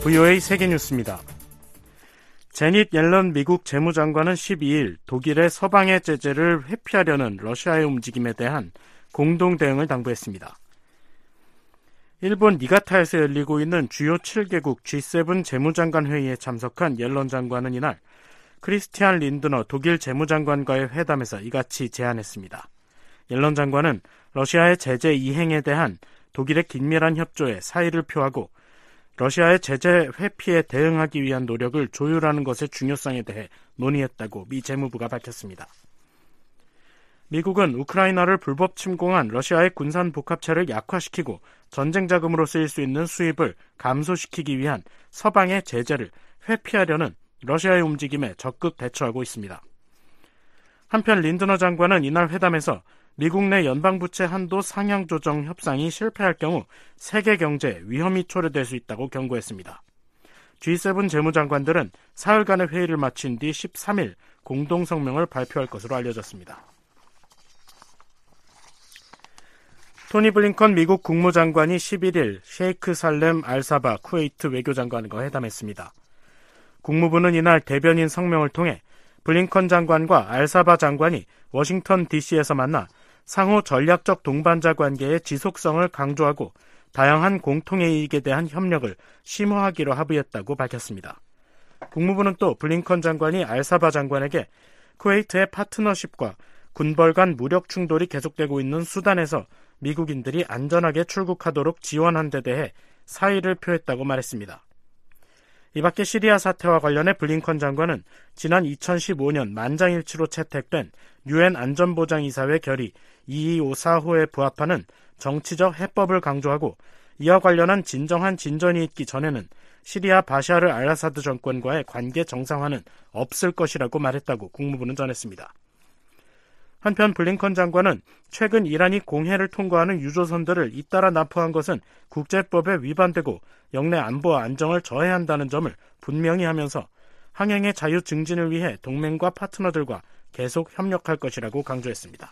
VOA 세계뉴스입니다. 제닛 옐런 미국 재무장관은 12일 독일의 서방의 제재를 회피하려는 러시아의 움직임에 대한 공동 대응을 당부했습니다. 일본 니가타에서 열리고 있는 주요 7개국 G7 재무장관 회의에 참석한 옐런 장관은 이날 크리스티안 린드너 독일 재무장관과의 회담에서 이같이 제안했습니다. 옐런 장관은 러시아의 제재 이행에 대한 독일의 긴밀한 협조에 사의를 표하고 러시아의 제재 회피에 대응하기 위한 노력을 조율하는 것의 중요성에 대해 논의했다고 미 재무부가 밝혔습니다. 미국은 우크라이나를 불법 침공한 러시아의 군산 복합체를 약화시키고 전쟁 자금으로 쓰일 수 있는 수입을 감소시키기 위한 서방의 제재를 회피하려는 러시아의 움직임에 적극 대처하고 있습니다. 한편 린드너 장관은 이날 회담에서 미국 내 연방부채 한도 상향 조정 협상이 실패할 경우 세계 경제에 위험이 초래될 수 있다고 경고했습니다. G7 재무장관들은 사흘간의 회의를 마친 뒤 13일 공동성명을 발표할 것으로 알려졌습니다. 토니 블링컨 미국 국무장관이 11일 셰이크 살렘 알사바 쿠웨이트 외교장관과 회담했습니다. 국무부는 이날 대변인 성명을 통해 블링컨 장관과 알사바 장관이 워싱턴 DC에서 만나 상호 전략적 동반자 관계의 지속성을 강조하고 다양한 공통의 이익에 대한 협력을 심화하기로 합의했다고 밝혔습니다. 국무부는 또 블링컨 장관이 알사바 장관에게 쿠웨이트의 파트너십과 군벌 간 무력 충돌이 계속되고 있는 수단에서 미국인들이 안전하게 출국하도록 지원한 데 대해 사의를 표했다고 말했습니다. 이 밖에 시리아 사태와 관련해 블링컨 장관은 지난 2015년 만장일치로 채택된 유엔 안전보장이사회 결의 2254호에 부합하는 정치적 해법을 강조하고 이와 관련한 진정한 진전이 있기 전에는 시리아 바샤르 알아사드 정권과의 관계 정상화는 없을 것이라고 말했다고 국무부는 전했습니다. 한편 블링컨 장관은 최근 이란이 공해를 통과하는 유조선들을 잇따라 납포한 것은 국제법에 위반되고 영내 안보와 안정을 저해한다는 점을 분명히 하면서 항행의 자유 증진을 위해 동맹과 파트너들과 계속 협력할 것이라고 강조했습니다.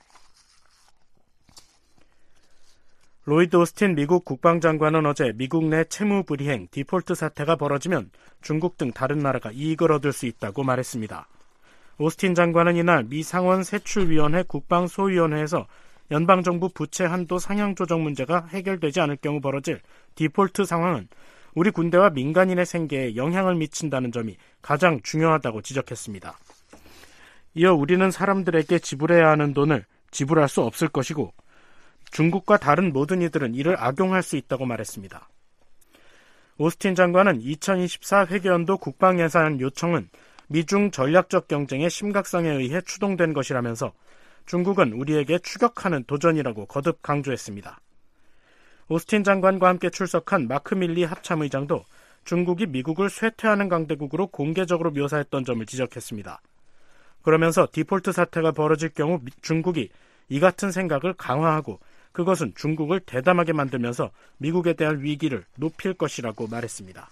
로이드 오스틴 미국 국방장관은 어제 미국 내 채무 불이행, 디폴트 사태가 벌어지면 중국 등 다른 나라가 이익을 얻을 수 있다고 말했습니다. 오스틴 장관은 이날 미 상원 세출위원회 국방소위원회에서 연방정부 부채 한도 상향 조정 문제가 해결되지 않을 경우 벌어질 디폴트 상황은 우리 군대와 민간인의 생계에 영향을 미친다는 점이 가장 중요하다고 지적했습니다. 이어 우리는 사람들에게 지불해야 하는 돈을 지불할 수 없을 것이고 중국과 다른 모든 이들은 이를 악용할 수 있다고 말했습니다. 오스틴 장관은 2024 회계연도 국방예산 요청은 미중 전략적 경쟁의 심각성에 의해 추동된 것이라면서 중국은 우리에게 추격하는 도전이라고 거듭 강조했습니다. 오스틴 장관과 함께 출석한 마크 밀리 합참의장도 중국이 미국을 쇠퇴하는 강대국으로 공개적으로 묘사했던 점을 지적했습니다. 그러면서 디폴트 사태가 벌어질 경우 중국이 이 같은 생각을 강화하고 그것은 중국을 대담하게 만들면서 미국에 대한 위기를 높일 것이라고 말했습니다.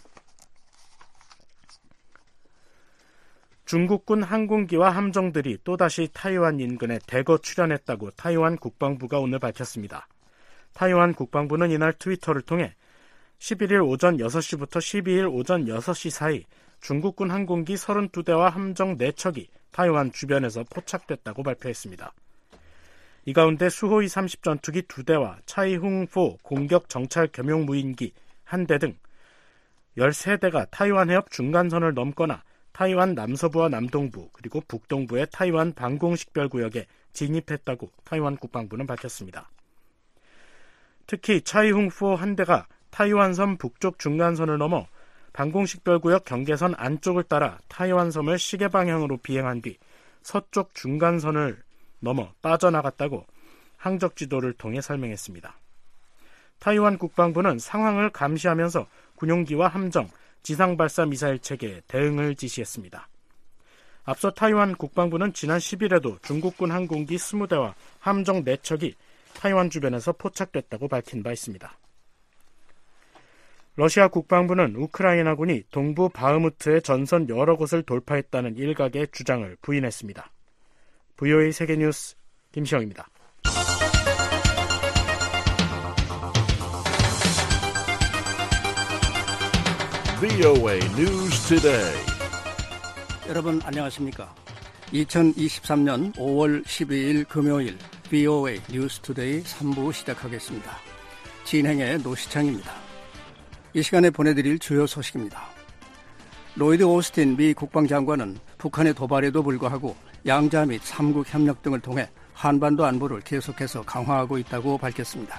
중국군 항공기와 함정들이 또다시 타이완 인근에 대거 출현했다고 타이완 국방부가 오늘 밝혔습니다. 타이완 국방부는 이날 트위터를 통해 11일 오전 6시부터 12일 오전 6시 사이 중국군 항공기 32대와 함정 4척이 타이완 주변에서 포착됐다고 발표했습니다. 이 가운데 수호이 30 전투기 2대와 차이흥4 공격 정찰 겸용 무인기 1대 등 13대가 타이완 해협 중간선을 넘거나 타이완 남서부와 남동부 그리고 북동부의 타이완 방공식별구역에 진입했다고 타이완 국방부는 밝혔습니다. 특히 차이흥4 한 대가 타이완섬 북쪽 중간선을 넘어 방공식별구역 경계선 안쪽을 따라 타이완섬을 시계 방향으로 비행한 뒤 서쪽 중간선을 넘어 빠져나갔다고 항적 지도를 통해 설명했습니다. 타이완 국방부는 상황을 감시하면서 군용기와 함정, 지상발사 미사일 체계에 대응을 지시했습니다. 앞서 타이완 국방부는 지난 10일에도 중국군 항공기 20대와 함정 4척이 타이완 주변에서 포착됐다고 밝힌 바 있습니다. 러시아 국방부는 우크라이나군이 동부 바흐무트의 전선 여러 곳을 돌파했다는 일각의 주장을 부인했습니다. VOA 세계뉴스 김시영입니다. VOA News Today. 여러분 안녕하십니까? 2023년 5월 12일 금요일 VOA News Today 3부 시작하겠습니다. 진행의 노시창입니다. 이 시간에 보내드릴 주요 소식입니다. 로이드 오스틴 미 국방장관은 북한의 도발에도 불구하고 양자 및 3국 협력 등을 통해 한반도 안보를 계속해서 강화하고 있다고 밝혔습니다.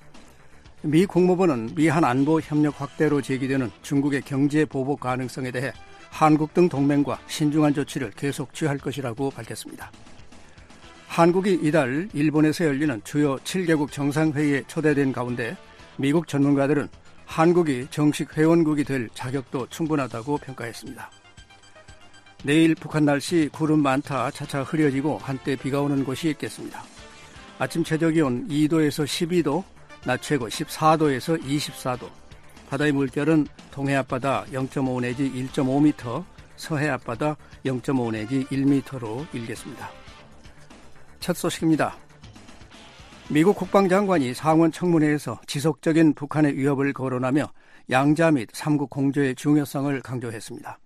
미 국무부는 미한 안보 협력 확대로 제기되는 중국의 경제 보복 가능성에 대해 한국 등 동맹과 신중한 조치를 계속 취할 것이라고 밝혔습니다. 한국이 이달 일본에서 열리는 주요 7개국 정상회의에 초대된 가운데 미국 전문가들은 한국이 정식 회원국이 될 자격도 충분하다고 평가했습니다. 내일 북한 날씨 구름 많다 차차 흐려지고 한때 비가 오는 곳이 있겠습니다. 아침 최저기온 2도에서 12도, 낮 최고 14도에서 24도, 바다의 물결은 동해 앞바다 0.5 내지 1.5m, 서해 앞바다 0.5 내지 1m로 일겠습니다. 첫 소식입니다. 미국 국방장관이 상원 청문회에서 지속적인 북한의 위협을 거론하며 양자 및 3국 공조의 중요성을 강조했습니다.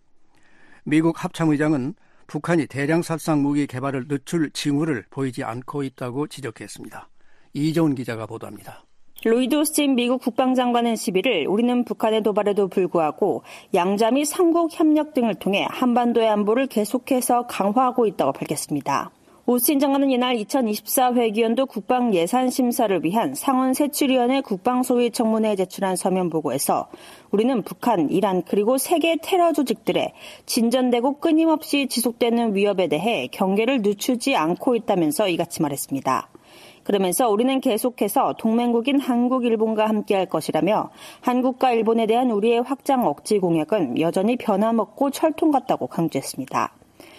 미국 합참의장은 북한이 대량 살상 무기 개발을 늦출 징후를 보이지 않고 있다고 지적했습니다. 이재훈 기자가 보도합니다. 로이드 오스틴 미국 국방장관은 11일 우리는 북한의 도발에도 불구하고 양자 및 3국 협력 등을 통해 한반도의 안보를 계속해서 강화하고 있다고 밝혔습니다. 오스틴 장관은 이날 2024 회기연도 국방 예산 심사를 위한 상원 세출위원회 국방소위 청문회에 제출한 서면 보고에서 우리는 북한, 이란 그리고 세계 테러 조직들의 진전되고 끊임없이 지속되는 위협에 대해 경계를 늦추지 않고 있다면서 이같이 말했습니다. 그러면서 우리는 계속해서 동맹국인 한국, 일본과 함께할 것이라며 한국과 일본에 대한 우리의 확장 억지 공약은 여전히 변함없고 철통 같다고 강조했습니다.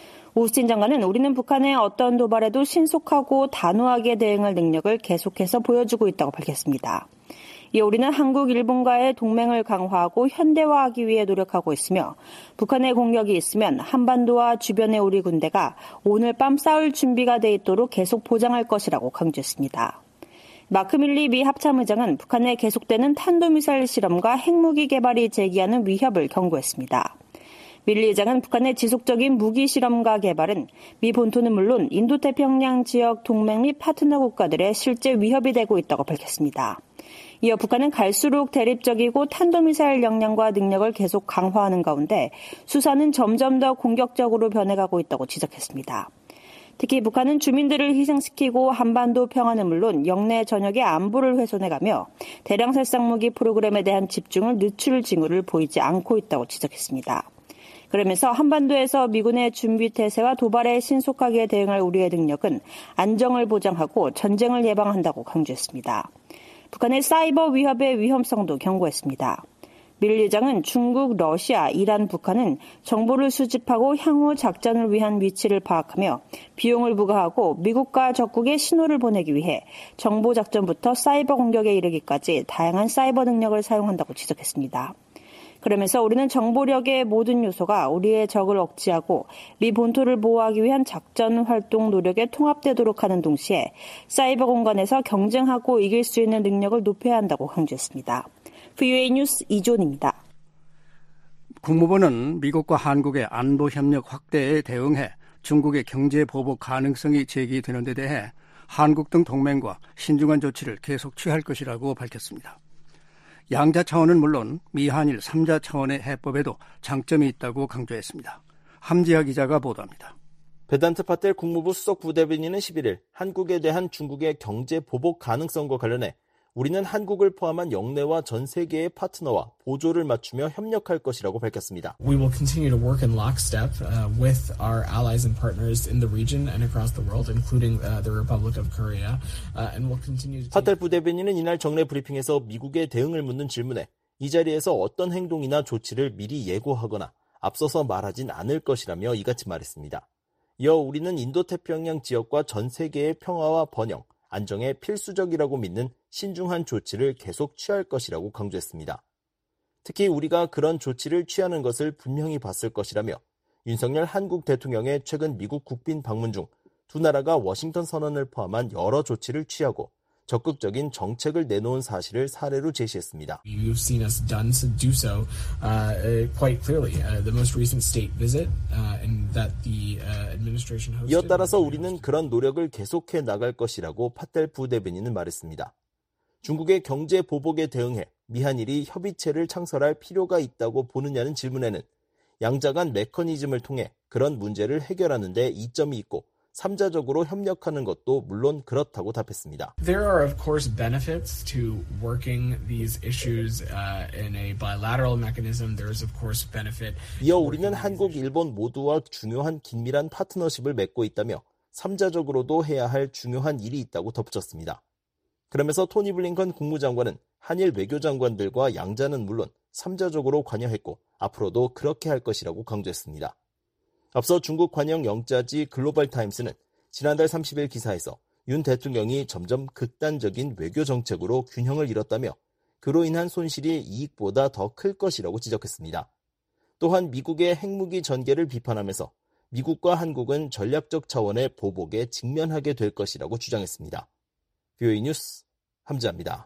오스틴 장관은 우리는 북한의 어떤 도발에도 신속하고 단호하게 대응할 능력을 계속해서 보여주고 있다고 밝혔습니다. 이에 우리는 한국, 일본과의 동맹을 강화하고 현대화하기 위해 노력하고 있으며 북한의 공격이 있으면 한반도와 주변의 우리 군대가 오늘 밤 싸울 준비가 돼 있도록 계속 보장할 것이라고 강조했습니다. 마크 밀리 미 합참의장은 북한의 계속되는 탄도미사일 실험과 핵무기 개발이 제기하는 위협을 경고했습니다. 밀리 의장은 북한의 지속적인 무기 실험과 개발은 미 본토는 물론 인도태평양 지역 동맹 및 파트너 국가들의 실제 위협이 되고 있다고 밝혔습니다. 이어 북한은 갈수록 대립적이고 탄도미사일 역량과 능력을 계속 강화하는 가운데 수사는 점점 더 공격적으로 변해가고 있다고 지적했습니다. 특히 북한은 주민들을 희생시키고 한반도 평화는 물론 영내 전역의 안보를 훼손해가며 대량 살상무기 프로그램에 대한 집중을 늦출 징후를 보이지 않고 있다고 지적했습니다. 그러면서 한반도에서 미군의 준비태세와 도발에 신속하게 대응할 우리의 능력은 안정을 보장하고 전쟁을 예방한다고 강조했습니다. 북한의 사이버 위협의 위험성도 경고했습니다. 밀리 의장은 중국, 러시아, 이란, 북한은 정보를 수집하고 향후 작전을 위한 위치를 파악하며 비용을 부과하고 미국과 적국에 신호를 보내기 위해 정보작전부터 사이버 공격에 이르기까지 다양한 사이버 능력을 사용한다고 지적했습니다. 그러면서 우리는 정보력의 모든 요소가 우리의 적을 억제하고 미 본토를 보호하기 위한 작전 활동 노력에 통합되도록 하는 동시에 사이버 공간에서 경쟁하고 이길 수 있는 능력을 높여야 한다고 강조했습니다. VOA 뉴스 이존입니다. 국무부는 미국과 한국의 안보 협력 확대에 대응해 중국의 경제 보복 가능성이 제기되는 데 대해 한국 등 동맹과 신중한 조치를 계속 취할 것이라고 밝혔습니다. 양자 차원은 물론 미한일 3자 차원의 해법에도 장점이 있다고 강조했습니다. 함지하 기자가 보도합니다. 베단트 파텔 국무부 수석 부대변인은 11일 한국에 대한 중국의 경제 보복 가능성과 관련해 우리는 한국을 포함한 영내와 전 세계의 파트너와 보조를 맞추며 협력할 것이라고 밝혔습니다. We will continue to work in lockstep with our allies and partners in the region and across the world, including the Republic of Korea, and we'll continue to. 파텔 부대변인은 이날 정례 브리핑에서 미국의 대응을 묻는 질문에 이 자리에서 어떤 행동이나 조치를 미리 예고하거나 앞서서 말하진 않을 것이라며 이같이 말했습니다. 이어 우리는 인도태평양 지역과 전 세계의 평화와 번영, 안정에 필수적이라고 믿는 신중한 조치를 계속 취할 것이라고 강조했습니다. 특히 우리가 그런 조치를 취하는 것을 분명히 봤을 것이라며 윤석열 한국 대통령의 최근 미국 국빈 방문 중 두 나라가 워싱턴 선언을 포함한 여러 조치를 취하고 적극적인 정책을 내놓은 사실을 사례로 제시했습니다. You've seen us done to do so quite clearly. The most recent state visit and that the administration hosted. 이어 따라서 우리는 그런 노력을 계속해 나갈 것이라고 팟델 부대변인은 말했습니다. 중국의 경제 보복에 대응해 미한일이 협의체를 창설할 필요가 있다고 보느냐는 질문에는 양자 간 메커니즘을 통해 그런 문제를 해결하는 데 이점이 있고 3자적으로 협력하는 것도 물론 그렇다고 답했습니다. There are of course benefits to working these issues in a bilateral mechanism. There is of course benefit. 이어 우리는 한국, 일본 모두와 중요한 긴밀한 파트너십을 맺고 있다며 3자적으로도 해야 할 중요한 일이 있다고 덧붙였습니다. 그러면서 토니 블링컨 국무장관은 한일 외교장관들과 양자는 물론 3자적으로 관여했고 앞으로도 그렇게 할 것이라고 강조했습니다. 앞서 중국 관영 영자지 글로벌타임스는 지난달 30일 기사에서 윤 대통령이 점점 극단적인 외교 정책으로 균형을 잃었다며 그로 인한 손실이 이익보다 더 클 것이라고 지적했습니다. 또한 미국의 핵무기 전개를 비판하면서 미국과 한국은 전략적 차원의 보복에 직면하게 될 것이라고 주장했습니다. VOA 뉴스 함지아입니다.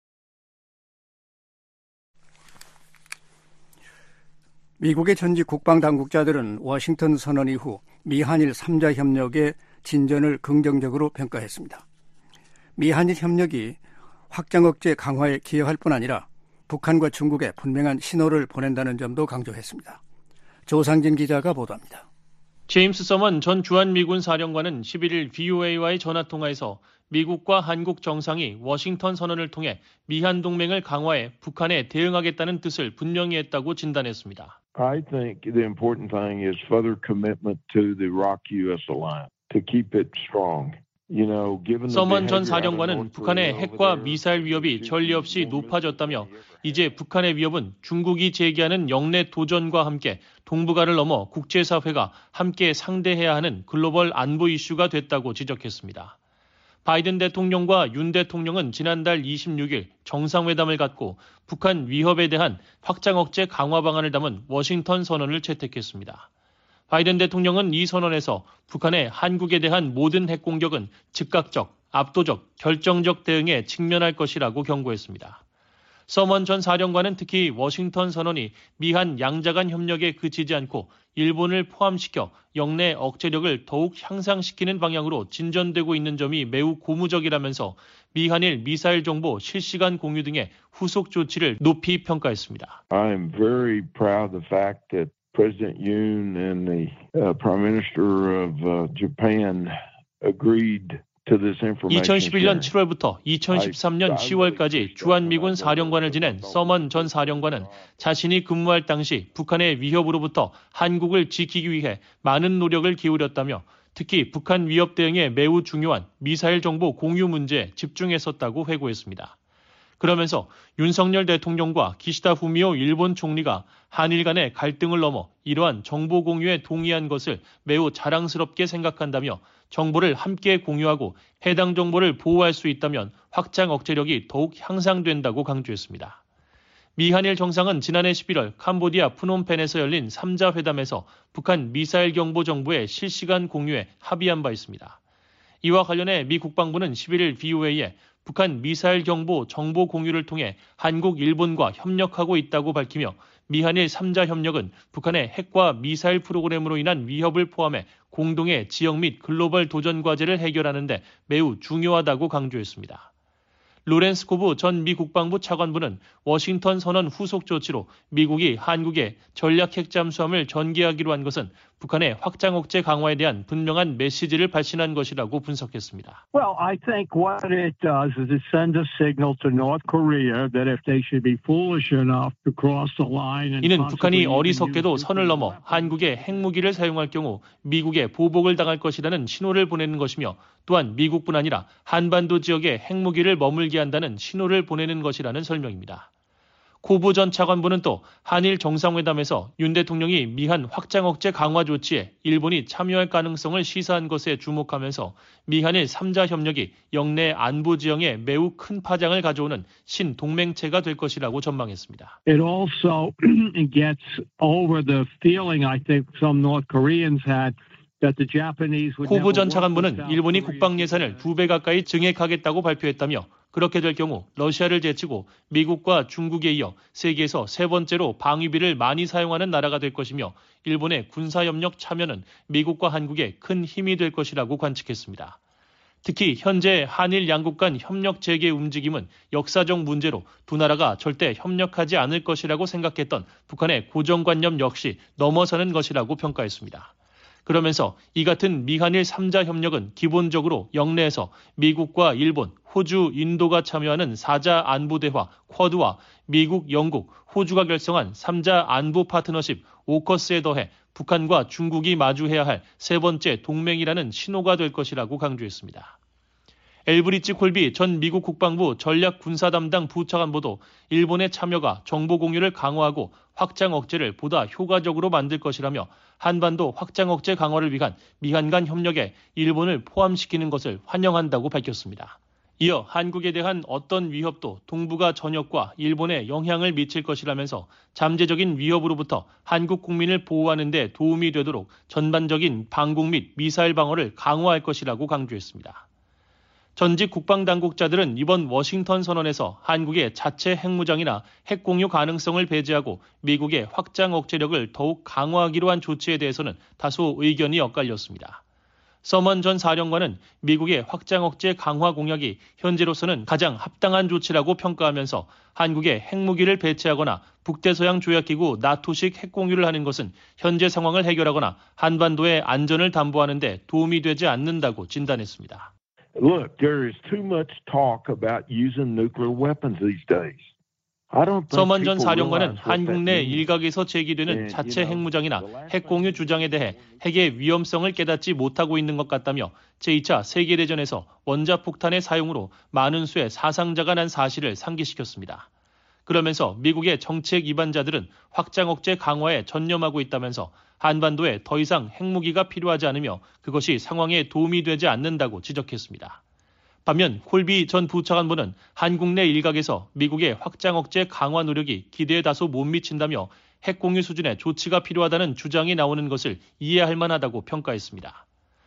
미국의 전직 국방당국자들은 워싱턴 선언 이후 미한일 3자 협력의 진전을 긍정적으로 평가했습니다. 미한일 협력이 확장 억제 강화에 기여할 뿐 아니라 북한과 중국에 분명한 신호를 보낸다는 점도 강조했습니다. 조상진 기자가 보도합니다. 제임스 서먼 전 주한미군 사령관은 11일 VOA와의 전화통화에서 미국과 한국 정상이 워싱턴 선언을 통해 미한 동맹을 강화해 북한에 대응하겠다는 뜻을 분명히 했다고 진단했습니다. I think the important thing is further commitment to the ROK-US alliance to keep it strong. 서먼 전 사령관은 북한의 핵과 미사일 위협이 전례 없이 높아졌다며 이제 북한의 위협은 중국이 제기하는 영내 도전과 함께 동북아를 넘어 국제사회가 함께 상대해야 하는 글로벌 안보 이슈가 됐다고 지적했습니다. 바이든 대통령과 윤 대통령은 지난달 26일 정상회담을 갖고 북한 위협에 대한 확장 억제 강화 방안을 담은 워싱턴 선언을 채택했습니다. 바이든 대통령은 이 선언에서 북한의 한국에 대한 모든 핵 공격은 즉각적, 압도적, 결정적 대응에 직면할 것이라고 경고했습니다. 서먼 전 사령관은 특히 워싱턴 선언이 미한 양자 간 협력에 그치지 않고 일본을 포함시켜 영내 억제력을 더욱 향상시키는 방향으로 진전되고 있는 점이 매우 고무적이라면서 미한일 미사일 정보 실시간 공유 등의 후속 조치를 높이 평가했습니다. I am very proud of the fact that President Yoon and the Prime Minister of Japan agreed 2011년 7월부터 2013년 10월까지 주한미군 사령관을 지낸 서먼 전 사령관은 자신이 근무할 당시 북한의 위협으로부터 한국을 지키기 위해 많은 노력을 기울였다며 특히 북한 위협 대응에 매우 중요한 미사일 정보 공유 문제에 집중했었다고 회고했습니다. 그러면서 윤석열 대통령과 기시다 후미오 일본 총리가 한일 간의 갈등을 넘어 이러한 정보 공유에 동의한 것을 매우 자랑스럽게 생각한다며 정보를 함께 공유하고 해당 정보를 보호할 수 있다면 확장 억제력이 더욱 향상된다고 강조했습니다. 미한일 정상은 지난해 11월 캄보디아 프놈펜에서 열린 3자 회담에서 북한 미사일 경보 정보의 실시간 공유에 합의한 바 있습니다. 이와 관련해 미 국방부는 11일 VOA에 북한 미사일 경보 정보 공유를 통해 한국, 일본과 협력하고 있다고 밝히며 미한일 3자 협력은 북한의 핵과 미사일 프로그램으로 인한 위협을 포함해 공동의 지역 및 글로벌 도전 과제를 해결하는 데 매우 중요하다고 강조했습니다. 로렌스 코브 전 미 국방부 차관부는 워싱턴 선언 후속 조치로 미국이 한국에 전략 핵 잠수함을 전개하기로 한 것은 북한의 확장 억제 강화에 대한 분명한 메시지를 발신한 것이라고 분석했습니다. Well, I think what it does is it sends a signal to North Korea that if they should be foolish enough to cross the line and 이는 북한이 어리석게도 선을 넘어 한국의 핵무기를 사용할 경우 미국에 보복을 당할 것이라는 신호를 보내는 것이며 또한 미국뿐 아니라 한반도 지역에 핵무기를 머물게 한다는 신호를 보내는 것이라는 설명입니다. 코브 전 차관보는 또 한일 정상회담에서 윤 대통령이 미한 확장 억제 강화 조치에 일본이 참여할 가능성을 시사한 것에 주목하면서 미한일 3자 협력이 영내 안보 지형에 매우 큰 파장을 가져오는 신동맹체가 될 것이라고 전망했습니다. It also gets over the feeling I think some North Koreans had 코부 전 차관보는 일본이 국방 예산을 2배 가까이 증액하겠다고 발표했다며 그렇게 될 경우 러시아를 제치고 미국과 중국에 이어 세계에서 세 번째로 방위비를 많이 사용하는 나라가 될 것이며 일본의 군사협력 참여는 미국과 한국에 큰 힘이 될 것이라고 관측했습니다. 특히 현재 한일 양국 간 협력 재개 움직임은 역사적 문제로 두 나라가 절대 협력하지 않을 것이라고 생각했던 북한의 고정관념 역시 넘어서는 것이라고 평가했습니다. 그러면서 이 같은 미한일 3자 협력은 기본적으로 영내에서 미국과 일본, 호주, 인도가 참여하는 4자 안보대화 쿼드와 미국, 영국, 호주가 결성한 3자 안보 파트너십 오커스에 더해 북한과 중국이 마주해야 할 세 번째 동맹이라는 신호가 될 것이라고 강조했습니다. 엘브리치 콜비 전 미국 국방부 전략군사 담당 부차관보도 일본의 참여가 정보 공유를 강화하고 확장 억제를 보다 효과적으로 만들 것이라며 한반도 확장 억제 강화를 위한 미한 간 협력에 일본을 포함시키는 것을 환영한다고 밝혔습니다. 이어 한국에 대한 어떤 위협도 동북아 전역과 일본에 영향을 미칠 것이라면서 잠재적인 위협으로부터 한국 국민을 보호하는 데 도움이 되도록 전반적인 방공 및 미사일 방어를 강화할 것이라고 강조했습니다. 전직 국방당국자들은 이번 워싱턴 선언에서 한국의 자체 핵무장이나 핵공유 가능성을 배제하고 미국의 확장 억제력을 더욱 강화하기로 한 조치에 대해서는 다소 의견이 엇갈렸습니다. 서먼 전 사령관은 미국의 확장 억제 강화 공약이 현재로서는 가장 합당한 조치라고 평가하면서 한국의 핵무기를 배치하거나 북대서양 조약기구 나토식 핵공유를 하는 것은 현재 상황을 해결하거나 한반도의 안전을 담보하는 데 도움이 되지 않는다고 진단했습니다. Look, there is too much talk about using nuclear weapons these days. 서먼 전 사령관은 한국 내 일각에서 제기되는 자체 핵무장이나 핵공유 주장에 대해 핵의 위험성을 깨닫지 못하고 있는 것 같다며 제2차 세계대전에서 원자폭탄의 사용으로 많은 수의 사상자가 난 사실을 상기시켰습니다. 그러면서 미국의 정책 이반자들은 확장 억제 강화에 전념하고 있다면서 한반도에 더 이상 핵무기가 필요하지 않으며 그것이 상황에 도움이 되지 않는다고 지적했습니다. 반면 콜비 전 부차관보는 한국 내 일각에서 미국의 확장 억제 강화 노력이 기대에 다소 못 미친다며 핵공유 수준의 조치가 필요하다는 주장이 나오는 것을 이해할 만하다고 평가했습니다.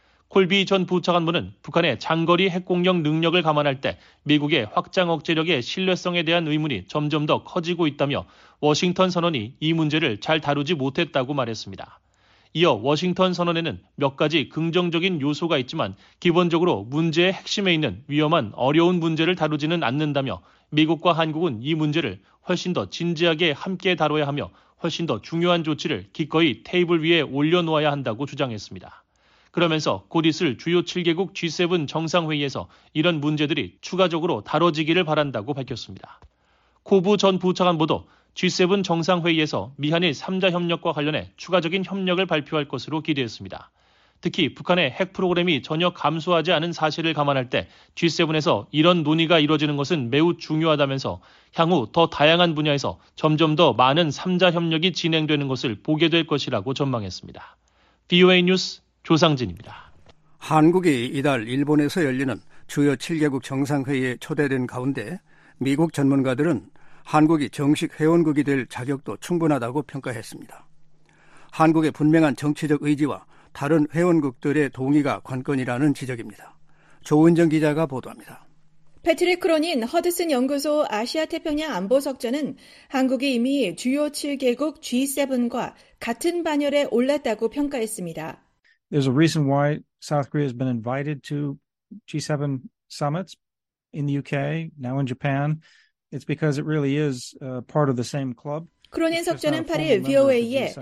콜비 전 부차관보는 북한의 장거리 핵공격 능력을 감안할 때 미국의 확장 억제력의 신뢰성에 대한 의문이 점점 더 커지고 있다며 워싱턴 선언이 이 문제를 잘 다루지 못했다고 말했습니다. 이어 워싱턴 선언에는 몇 가지 긍정적인 요소가 있지만 기본적으로 문제의 핵심에 있는 위험한 어려운 문제를 다루지는 않는다며 미국과 한국은 이 문제를 훨씬 더 진지하게 함께 다뤄야 하며 훨씬 더 중요한 조치를 기꺼이 테이블 위에 올려놓아야 한다고 주장했습니다. 그러면서 곧 있을 주요 7개국 G7 정상회의에서 이런 문제들이 추가적으로 다뤄지기를 바란다고 밝혔습니다. 코부 전 부차관보도 G7 정상회의에서 미한일 3자 협력과 관련해 추가적인 협력을 발표할 것으로 기대했습니다. 특히 북한의 핵 프로그램이 전혀 감소하지 않은 사실을 감안할 때 G7에서 이런 논의가 이루어지는 것은 매우 중요하다면서 향후 더 다양한 분야에서 점점 더 많은 3자 협력이 진행되는 것을 보게 될 것이라고 전망했습니다. VOA 뉴스 조상진입니다. 한국이 이달 일본에서 열리는 주요 7개국 정상회의에 초대된 가운데 미국 전문가들은 한국이 정식 회원국이 될 자격도 충분하다고 평가했습니다. 한국의 분명한 정치적 의지와 다른 회원국들의 동의가 관건이라는 지적입니다. 조은정 기자가 보도합니다. 패트릭 크로닌 허드슨 연구소 아시아태평양 안보석자는 한국이 이미 주요 7개국 G7과 같은 반열에 올랐다고 평가했습니다. There's a reason why South Korea has been invited to G7 summits in the UK, now in Japan. It's because it really is part of the same club. 크로닌 석자는 8일 VOA에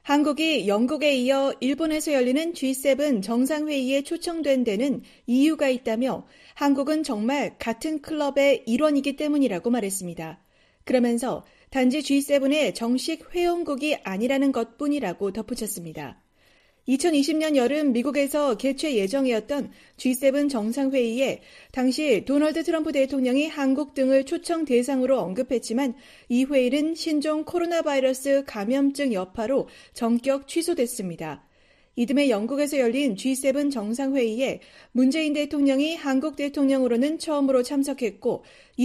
한국이 영국에 이어 일본에서 열리는 G7 정상회의에 초청된 데는 이유가 있다며 한국은 정말 같은 클럽의 일원이기 때문이라고 말했습니다. 그러면서 단지 G7의 정식 회원국이 아니라는 것뿐이라고 덧붙였습니다. 2020년 여름 미국에서 개최 예정이었던 G7 정상회의에 당시 도널드 트럼프 대통령이 한국 등을 초청 대상으로 언급했지만 이 회의는 신종 코로나 바이러스 감염증 여파로 전격 취소됐습니다. 이듬해 영국에서 열린 G7 정상회의에 문재인 대통령이 한국 대통령으로는 처음으로 참석했고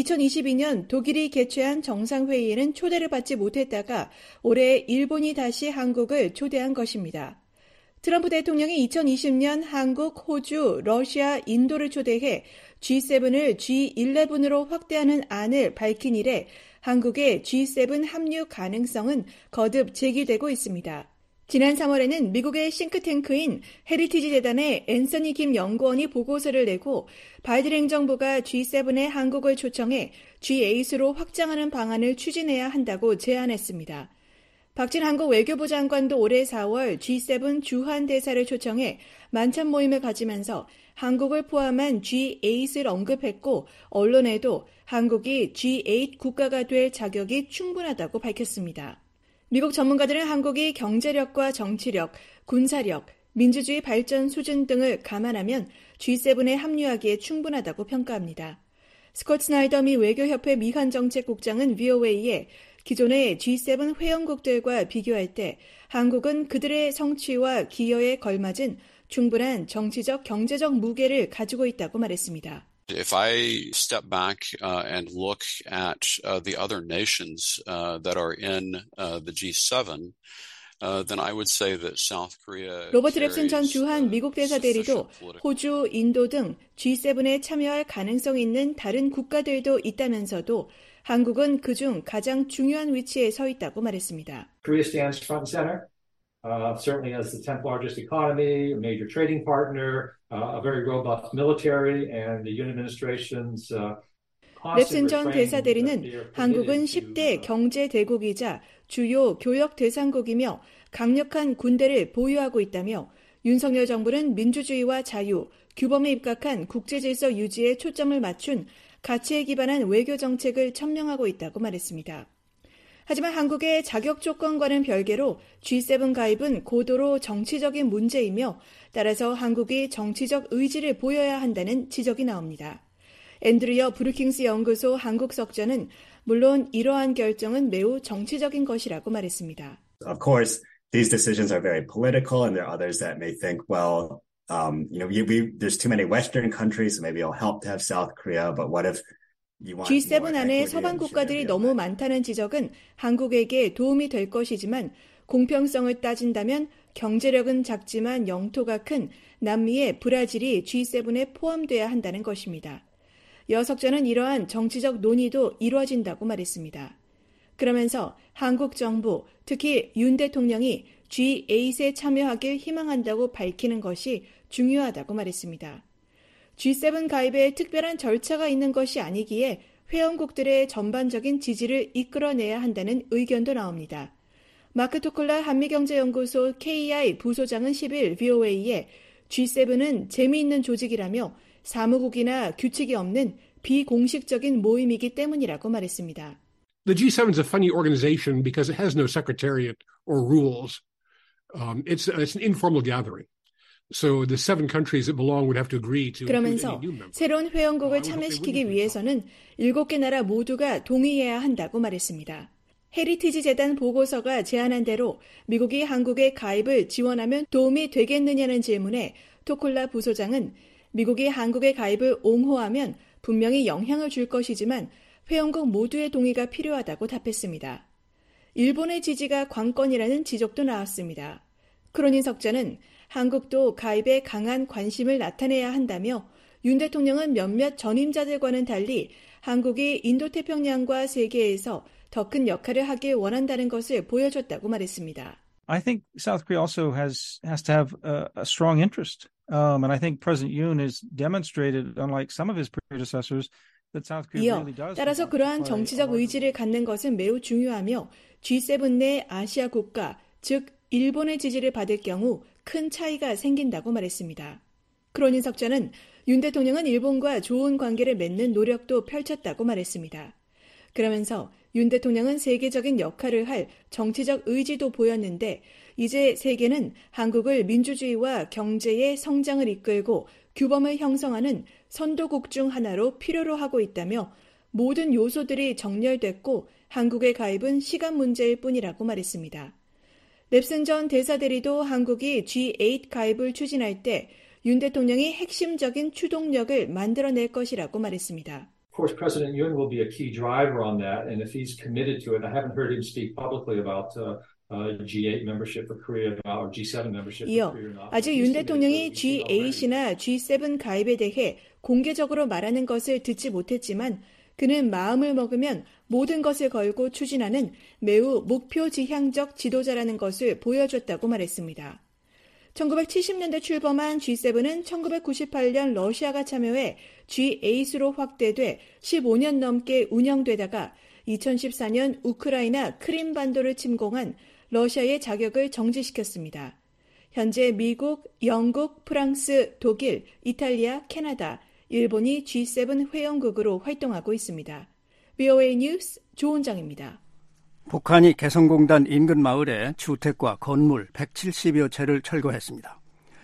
2022년 독일이 개최한 정상회의에는 초대를 받지 못했다가 올해 일본이 다시 한국을 초대한 것입니다. 트럼프 대통령이 2020년 한국, 호주, 러시아, 인도를 초대해 G7을 G11으로 확대하는 안을 밝힌 이래 한국의 G7 합류 가능성은 거듭 제기되고 있습니다. 지난 3월에는 미국의 싱크탱크인 헤리티지 재단의 앤서니 김 연구원이 보고서를 내고 바이든 행정부가 G7에 한국을 초청해 G8으로 확장하는 방안을 추진해야 한다고 제안했습니다. 박진 한국 외교부 장관도 올해 4월 G7 주한 대사를 초청해 만찬 모임을 가지면서 한국을 포함한 G8을 언급했고 언론에도 한국이 G8 국가가 될 자격이 충분하다고 밝혔습니다. 미국 전문가들은 한국이 경제력과 정치력, 군사력, 민주주의 발전 수준 등을 감안하면 G7에 합류하기에 충분하다고 평가합니다. 스콧 스나이더 미 외교협회 미한정책국장은 VOA에 기존의 G7 회원국들과 비교할 때 한국은 그들의 성취와 기여에 걸맞은 충분한 정치적, 경제적 무게를 가지고 있다고 말했습니다. If I step back and look at the other nations that are in the G7, then I would say that South Korea. 로버트 랩슨 전 주한 미국 대사 대리도 호주, 인도 등 G7에 참여할 가능성이 있는 다른 국가들도 있다면서도 한국은 그중 가장 중요한 위치에 서 있다고 말했습니다. Korea stands front and center. Certainly as the 10th largest economy, a major trading partner, a very robust military, and the Yoon administration's 랩슨 전 대사 대리는 한국은 10대 경제 대국이자 주요 교역 대상국이며 강력한 군대를 보유하고 있다며 윤석열 정부는 민주주의와 자유, 규범에 입각한 국제질서 유지에 초점을 맞춘 가치에 기반한 외교 정책을 천명하고 있다고 말했습니다. 하지만 한국의 자격 조건과는 별개로 G7 가입은 고도로 정치적인 문제이며 따라서 한국이 정치적 의지를 보여야 한다는 지적이 나옵니다. 앤드류어 브루킹스 연구소 한국 석전은 물론 이러한 결정은 매우 정치적인 것이라고 말했습니다. Of course, these decisions are very political, and there are others that may think, well, there's too many Western countries, so maybe it'll help to have South Korea, but what if G7 안에 서방 국가들이 너무 많다는 지적은 한국에게 도움이 될 것이지만 공평성을 따진다면 경제력은 작지만 영토가 큰 남미의 브라질이 G7에 포함돼야 한다는 것입니다. 여석전은 이러한 정치적 논의도 이루어진다고 말했습니다. 그러면서 한국 정부, 특히 윤 대통령이 G8에 참여하길 희망한다고 밝히는 것이 중요하다고 말했습니다. G7 가입에 특별한 절차가 있는 것이 아니기에 회원국들의 전반적인 지지를 이끌어내야 한다는 의견도 나옵니다. 마크 토콜라 한미경제연구소 KI 부소장은 10일 VOA에 G7은 재미있는 조직이라며 사무국이나 규칙이 없는 비공식적인 모임이기 때문이라고 말했습니다. The G7 is a funny organization because it has no secretariat or rules. It's an informal gathering. So the 7 countries that belong would have to agree to. 그러면서 새로운 회원국을 참여시키기 위해서는 7개 나라 모두가 동의해야 한다고 말했습니다. 헤리티지 재단 보고서가 제안한 대로 미국이 한국의 가입을 지원하면 도움이 되겠느냐는 질문에 토콜라 부소장은 미국이 한국의 가입을 옹호하면 분명히 영향을 줄 것이지만 회원국 모두의 동의가 필요하다고 답했습니다. 일본의 지지가 관건이라는 지적도 나왔습니다. 크로닌 석자는 한국도 가입에 강한 관심을 나타내야 한다며 윤 대통령은 몇몇 전임자들과는 달리 한국이 인도태평양과 세계에서 더 큰 역할을 하길 원한다는 것을 보여줬다고 말했습니다. I think South Korea also has to have a strong interest. And I think President Yoon has demonstrated, unlike some of his predecessors, that South Korea really does. 따라서 그러한 정치적 의지를 갖는 것은 매우 중요하며 G7 내 아시아 국가, 즉 일본의 지지를 받을 경우 큰 차이가 생긴다고 말했습니다. 크로닌 석자는 윤 대통령은 일본과 좋은 관계를 맺는 노력도 펼쳤다고 말했습니다. 그러면서 윤 대통령은 세계적인 역할을 할 정치적 의지도 보였는데 이제 세계는 한국을 민주주의와 경제의 성장을 이끌고 규범을 형성하는 선도국 중 하나로 필요로 하고 있다며 모든 요소들이 정렬됐고 한국의 가입은 시간 문제일 뿐이라고 말했습니다. 랩슨 전 대사대리도 한국이 G8 가입을 추진할 때 윤 대통령이 핵심적인 추동력을 만들어낼 것이라고 말했습니다. Of course, President Yoon will be a key driver on that, and if he's committed to it, I haven't heard him speak publicly about G8 membership for Korea or G7 membership for 이어 Korea. 아직 윤 대통령이 G8이나 G7 가입에 대해 공개적으로 말하는 것을 듣지 못했지만 그는 마음을 먹으면 모든 것을 걸고 추진하는 매우 목표 지향적 지도자라는 것을 보여줬다고 말했습니다. 1970년대 출범한 G7은 1998년 러시아가 참여해 G8으로 확대돼 15년 넘게 운영되다가 2014년 우크라이나 크림반도를 침공한 러시아의 자격을 정지시켰습니다. 현재 미국, 영국, 프랑스, 독일, 이탈리아, 캐나다, 일본이 G7 회원국으로 활동하고 있습니다. VOA 뉴스 조은정입니다. 북한이 개성공단 인근 마을에 주택과 건물 170여 채를 철거했습니다.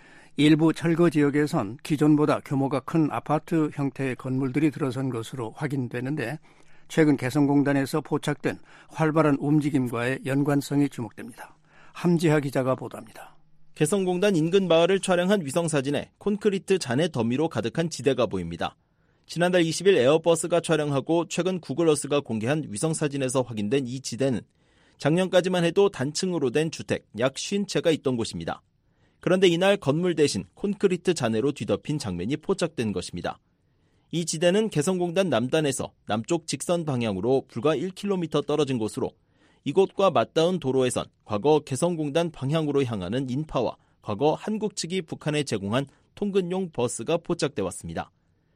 일부 철거 지역에선 기존보다 규모가 큰 아파트 형태의 건물들이 들어선 것으로 확인되는데 최근 개성공단에서 포착된 활발한 움직임과의 연관성이 주목됩니다. 함지하 기자가 보도합니다. 개성공단 인근 마을을 촬영한 위성사진에 콘크리트 잔해 더미로 가득한 지대가 보입니다. 지난달 20일 에어버스가 촬영하고 최근 구글어스가 공개한 위성사진에서 확인된 이 지대는 작년까지만 해도 단층으로 된 주택 약 50채가 있던 곳입니다. 그런데 이날 건물 대신 콘크리트 잔해로 뒤덮인 장면이 포착된 것입니다. 이 지대는 개성공단 남단에서 남쪽 직선 방향으로 불과 1km 떨어진 곳으로 이곳과 맞닿은 도로에선 과거 개성공단 방향으로 향하는 인파와 과거 한국 측이 북한에 제공한 통근용 버스가 포착돼 왔습니다.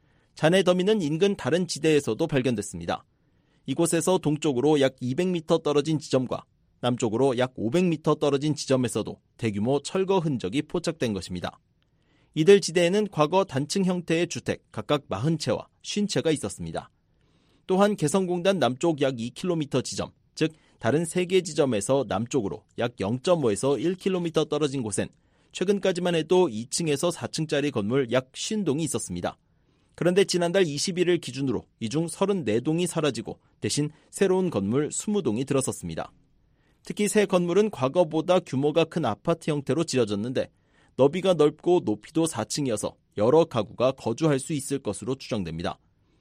잔해 더미는 인근 다른 지대에서도 발견됐습니다. 이곳에서 동쪽으로 약 200m 떨어진 지점과 남쪽으로 약 500m 떨어진 지점에서도 대규모 철거 흔적이 포착된 것입니다. 이들 지대에는 과거 단층 형태의 주택 각각 40채와 50채가 있었습니다. 또한 개성공단 남쪽 약 2km 지점, 즉 다른 3개 지점에서 남쪽으로 약 0.5에서 1km 떨어진 곳엔 최근까지만 해도 2층에서 4층짜리 건물 약 50동이 있었습니다. 그런데 지난달 21일 기준으로 이 중 34동이 사라지고 대신 새로운 건물 20동이 들어섰습니다. 특히 새 건물은 과거보다 규모가 큰 아파트 형태로 지어졌는데 너비가 넓고 높이도 4층이어서 여러 가구가 거주할 수 있을 것으로 추정됩니다.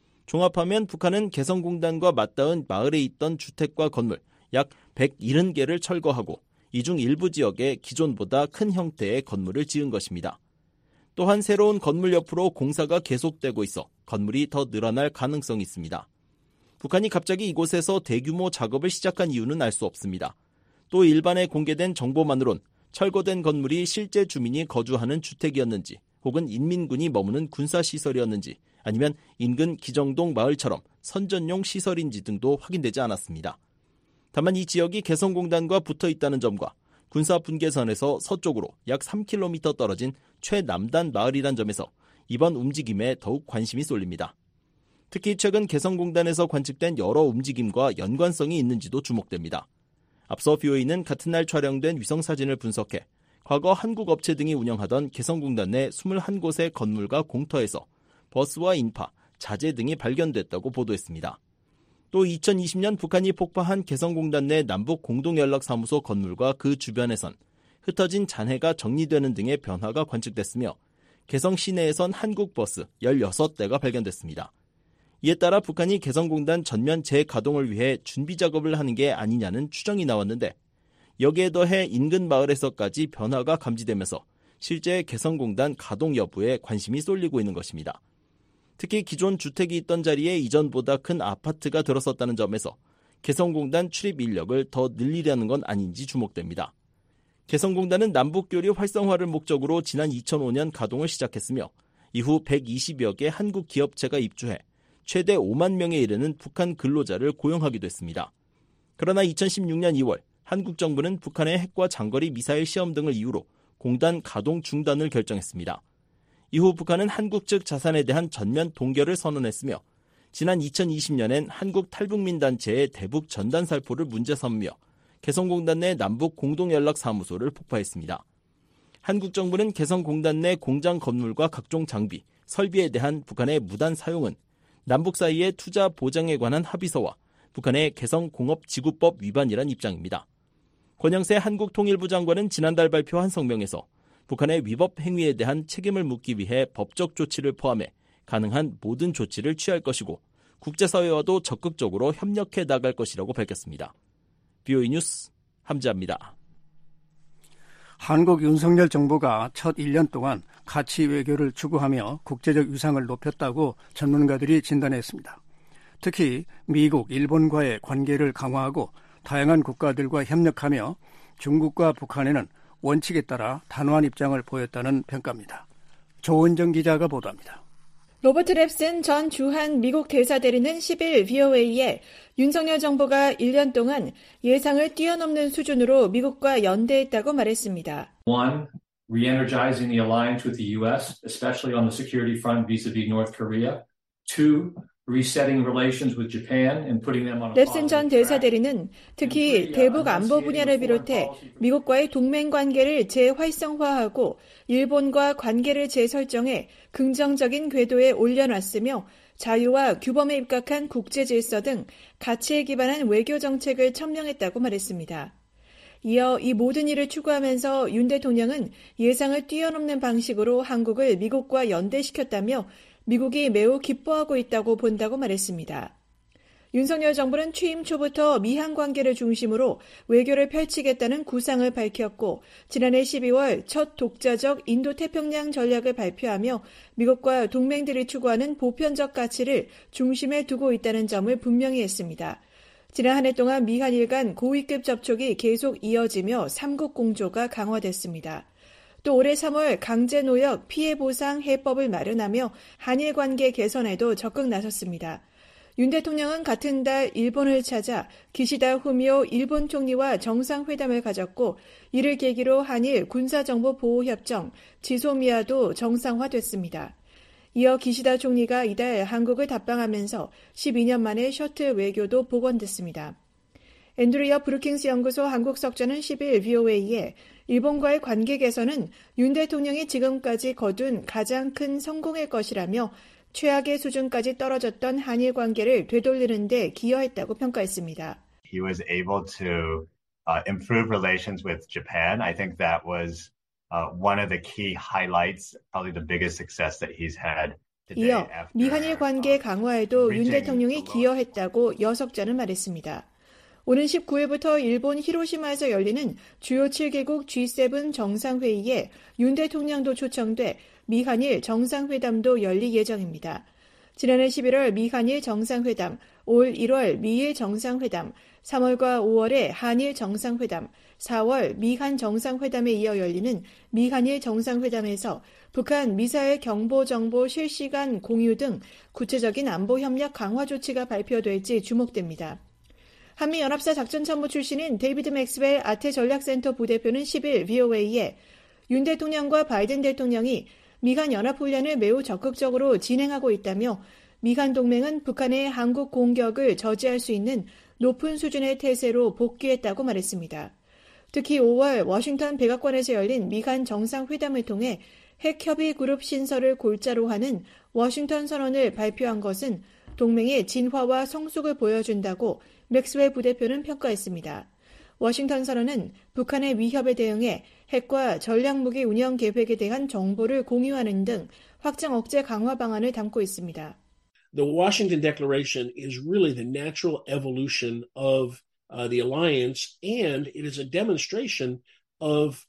종합하면 북한은 개성공단과 맞닿은 마을에 있던 주택과 건물 약 170개를 철거하고 이 중 일부 지역에 기존보다 큰 형태의 건물을 지은 것입니다. 또한 새로운 건물 옆으로 공사가 계속되고 있어 건물이 더 늘어날 가능성이 있습니다. 북한이 갑자기 이곳에서 대규모 작업을 시작한 이유는 알 수 없습니다. 또 일반에 공개된 정보만으론 철거된 건물이 실제 주민이 거주하는 주택이었는지 혹은 인민군이 머무는 군사시설이었는지 아니면 인근 기정동 마을처럼 선전용 시설인지 등도 확인되지 않았습니다. 다만 이 지역이 개성공단과 붙어 있다는 점과 군사분계선에서 서쪽으로 약 3km 떨어진 최남단 마을이란 점에서 이번 움직임에 더욱 관심이 쏠립니다. 특히 최근 개성공단에서 관측된 여러 움직임과 연관성이 있는지도 주목됩니다. 앞서 VOA는 같은 날 촬영된 위성사진을 분석해 과거 한국 업체 등이 운영하던 개성공단 내 21곳의 건물과 공터에서 버스와 인파, 자재 등이 발견됐다고 보도했습니다. 또 2020년 북한이 폭파한 개성공단 내 남북 공동연락사무소 건물과 그 주변에선 흩어진 잔해가 정리되는 등의 변화가 관측됐으며 개성 시내에선 한국 버스 16대가 발견됐습니다. 이에 따라 북한이 개성공단 전면 재가동을 위해 준비 작업을 하는 게 아니냐는 추정이 나왔는데 여기에 더해 인근 마을에서까지 변화가 감지되면서 실제 개성공단 가동 여부에 관심이 쏠리고 있는 것입니다. 특히 기존 주택이 있던 자리에 이전보다 큰 아파트가 들어섰다는 점에서 개성공단 출입 인력을 더 늘리려는 건 아닌지 주목됩니다. 개성공단은 남북교류 활성화를 목적으로 지난 2005년 가동을 시작했으며 이후 120여 개 한국 기업체가 입주해 최대 5만 명에 이르는 북한 근로자를 고용하기도 했습니다. 그러나 2016년 2월 한국 정부는 북한의 핵과 장거리 미사일 시험 등을 이유로 공단 가동 중단을 결정했습니다. 이후 북한은 한국 측 자산에 대한 전면 동결을 선언했으며 지난 2020년엔 한국 탈북민 단체의 대북 전단 살포를 문제 삼으며 개성공단 내 남북 공동연락사무소를 폭파했습니다. 한국 정부는 개성공단 내 공장 건물과 각종 장비, 설비에 대한 북한의 무단 사용은 남북 사이의 투자 보장에 관한 합의서와 북한의 개성공업지구법 위반이란 입장입니다. 권영세 한국통일부 장관은 지난달 발표한 성명에서 북한의 위법 행위에 대한 책임을 묻기 위해 법적 조치를 포함해 가능한 모든 조치를 취할 것이고 국제사회와도 적극적으로 협력해 나갈 것이라고 밝혔습니다. VOA 뉴스 함지아입니다. 한국 윤석열 정부가 첫 1년 동안 가치 외교를 추구하며 국제적 위상을 높였다고 전문가들이 진단했습니다. 특히 미국, 일본과의 관계를 강화하고 다양한 국가들과 협력하며 중국과 북한에는 원칙에 따라 단호한 입장을 보였다는 평가입니다. 조은정 기자가 보도합니다. 로버트 랩슨 전 주한 미국 대사대리는 10일 VOA에 윤석열 정부가 1년 동안 예상을 뛰어넘는 수준으로 미국과 연대했다고 말했습니다. One, re-energizing the alliance with the U.S., especially on the security front vis-a-vis North Korea. Two, resetting relations with Japan and putting them on a 랩슨 전 대사대리는 특히 대북 안보 분야를 비롯해 미국과의 동맹 관계를 재활성화하고 일본과 관계를 재설정해 긍정적인 궤도에 올려놨으며 자유와 규범에 입각한 국제 질서 등 가치에 기반한 외교 정책을 첨령했다고 말했습니다. 이어 이 모든 일을 추구하면서 윤 대통령은 예상을 뛰어넘는 방식으로 한국을 미국과 연대시켰다며 미국이 매우 기뻐하고 있다고 본다고 말했습니다. 윤석열 정부는 취임 초부터 미한 관계를 중심으로 외교를 펼치겠다는 구상을 밝혔고 지난해 12월 첫 독자적 인도태평양 전략을 발표하며 미국과 동맹들이 추구하는 보편적 가치를 중심에 두고 있다는 점을 분명히 했습니다. 지난 한 해 동안 미한일 간 고위급 접촉이 계속 이어지며 삼국 공조가 강화됐습니다. 또 올해 3월 강제노역 피해보상 해법을 마련하며 한일 관계 개선에도 적극 나섰습니다. 윤 대통령은 같은 달 일본을 찾아 기시다 후미오 일본 총리와 정상회담을 가졌고 이를 계기로 한일 군사정보보호협정 지소미아도 정상화됐습니다. 이어 기시다 총리가 이달 한국을 답방하면서 12년 만에 셔틀 외교도 복원됐습니다. 앤드루야 브루킹스 연구소 한국석좌는 10일 VOA에 일본과의 관계 개선은 윤 대통령이 지금까지 거둔 가장 큰 성공일 것이라며 최악의 수준까지 떨어졌던 한일 관계를 되돌리는 데 기여했다고 평가했습니다. He was able to improve relations with Japan. I think that was one of the key highlights, probably the biggest success that he's had. 이어 미한일 관계 강화에도 윤 대통령이 기여했다고 여석자는 말했습니다. 오는 19일부터 일본 히로시마에서 열리는 주요 7개국 G7 정상회의에 윤 대통령도 초청돼 미한일 정상회담도 열릴 예정입니다. 지난해 11월 미한일 정상회담, 올 1월 미일 정상회담, 3월과 5월에 한일 정상회담, 4월 미한 정상회담에 이어 열리는 미한일 정상회담에서 북한 미사일 경보 정보 실시간 공유 등 구체적인 안보 협력 강화 조치가 발표될지 주목됩니다. 한미연합사 작전참모 출신인 데이비드 맥스웰 아태 전략센터 부대표는 10일 VOA에 윤 대통령과 바이든 대통령이 미한 연합훈련을 매우 적극적으로 진행하고 있다며 미한 동맹은 북한의 한국 공격을 저지할 수 있는 높은 수준의 태세로 복귀했다고 말했습니다. 특히 5월 워싱턴 백악관에서 열린 미한 정상회담을 통해 핵협의 그룹 신설을 골자로 하는 워싱턴 선언을 발표한 것은 동맹의 진화와 성숙을 보여준다고 맥스웰 부대표는 평가했습니다. 워싱턴 선언은 북한의 위협에 대응해 핵과 전략무기 운영 계획에 대한 정보를 공유하는 등 확장 억제 강화 방안을 담고 있습니다. The Washington Declaration is really the natural evolution of the alliance, and it is a demonstration of